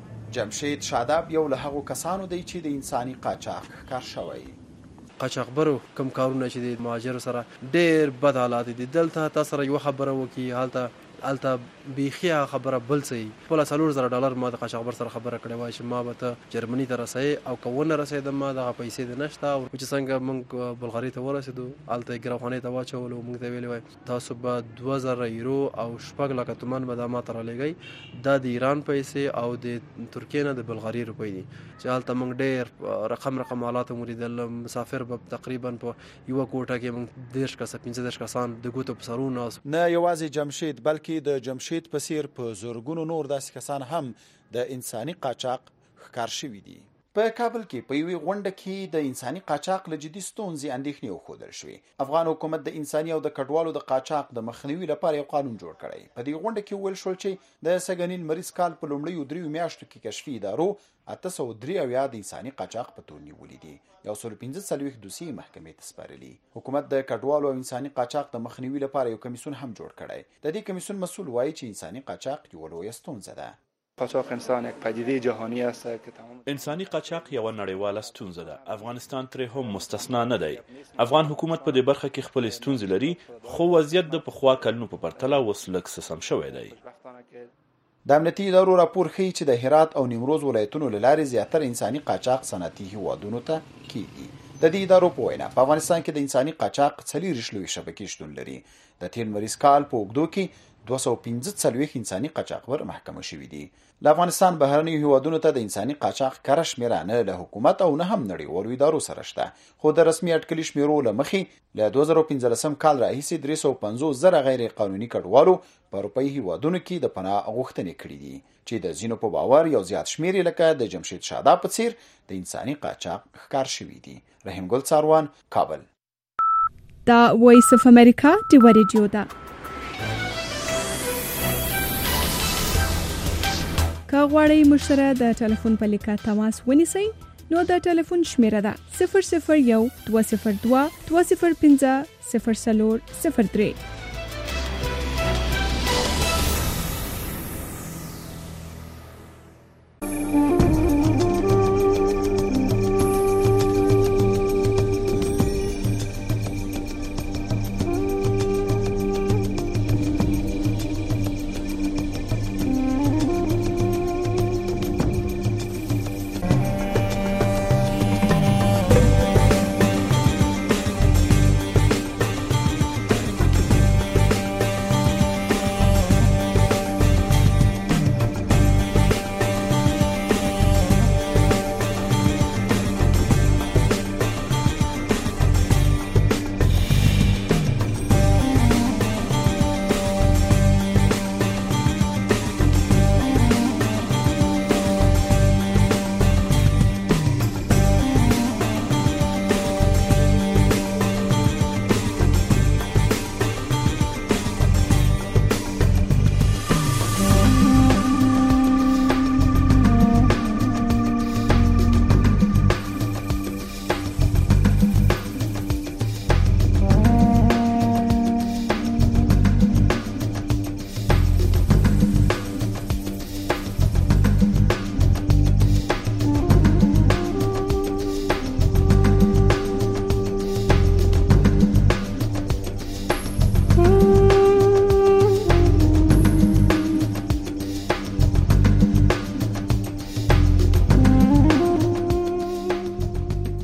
جمشید شاداب یو له هغو کسانو دی چې د انساني قاچاق ښکار شوی. قاچاقبرو کم کارونه چې د مهاجرو سره ډېر بد حالات دي. دلته تا سره یو خبره وکي، هلته بیخي خبره بل څه خپل $4,000 ما د قاچاقبر سره خبره کړې وای چې ما به ته جرمني ته رسې او کونه رسېدم ما دغه پیسې د نشته. او چې څنګه موږ بلغاري ته ورسېدو هلته ګراخانې ته واچولو، موږ ته ویلي وای تاسو به 2,000 یورو او 6 لک تومان به دا ما ته رالیږئ. دا د ایران پیسې او د ترکیې نه د بلغاري روپۍ دي چې هلته موږ ډېر رقم حالات مو لیدل. مسافر به تقریبا په یوه کوټه کې موږ 15 کسان د ګوتو په سرونه. نه یوازې جمشید بلکې د جمشید په څیر په زورګونو نور داسې کسان هم د انساني قاچاق ښکار شوي دي. په کابل کې په یوې غونډه کې د انساني قاچاق له جدي ستونزې اندېښنې وښودل شوې. افغان حکومت د انساني او د کډوالو د قاچاق د مخنیوي لپاره یو قانون جوړ کړی. په دې غونډه کې وویل شول چې د سږنیز مریض کال په لومړیو 3 میاشتو کې کشفي ادارو 803 د انساني قاچاق په تور نیولي دي. 145 دوسیې محکمې ته سپارلي. حکومت د کډوالو او انساني قاچاق د مخنیوي لپاره یو کمیسیون هم جوړ کړی. د دې کمیسیون مسؤل وایي چې انساني قاچاق یوه لویه ستونزه ده. قاچاق انسان یک پدیده جهانی است که تمام انسانی قاچاق یو نړیواله ستونزه ده. افغانستان ترې هم مستثنا نه دی. افغان حکومت په دې برخه کې خپل ستونزې لري، خو وضعیت د پخوا کلونو په پرتله اوس لږ څه سم شوی دی. د امنیتي ادارو راپور ښیي چې د هرات او نیمروز ولایتونو له لارې زیاتره انساني قاچاق صنعتي هیوادونو ته کیږي. د دې ادارو په وینا په افغانستان کې د انساني قاچاق 4 لوی شبکې شتون لري. د تیر مریض کال په اوږدو کې 245 انساني قاچاقبر محکمه شوي دي. له افغانستان بهرنیو هیوادونو ته د انساني قاچاق کره شمېره نه له حکومت او نه هم نړیوالو ادارو سره شته، خو د رسمي اټکلي شمېرو له مخې له 2015 کال راهیسې 350,000 غیر قانوني کډوالو په اروپایي هیوادونو کې د پناه غوښتنې کړې دي چې د ځینو په باور یو زیات شمېر لکه د جمشید شاداب په څیر د انساني قاچاق ښکار شوي دي. رحیم ګل ساروان، کابل. دا وایس اف امریکا ډیوه ریډیو ده. که غواړئ موږ سره د ټلیفون په لیکه تماس ونیسئ نو د ټلیفون شمیره ده 001 202 205 0403.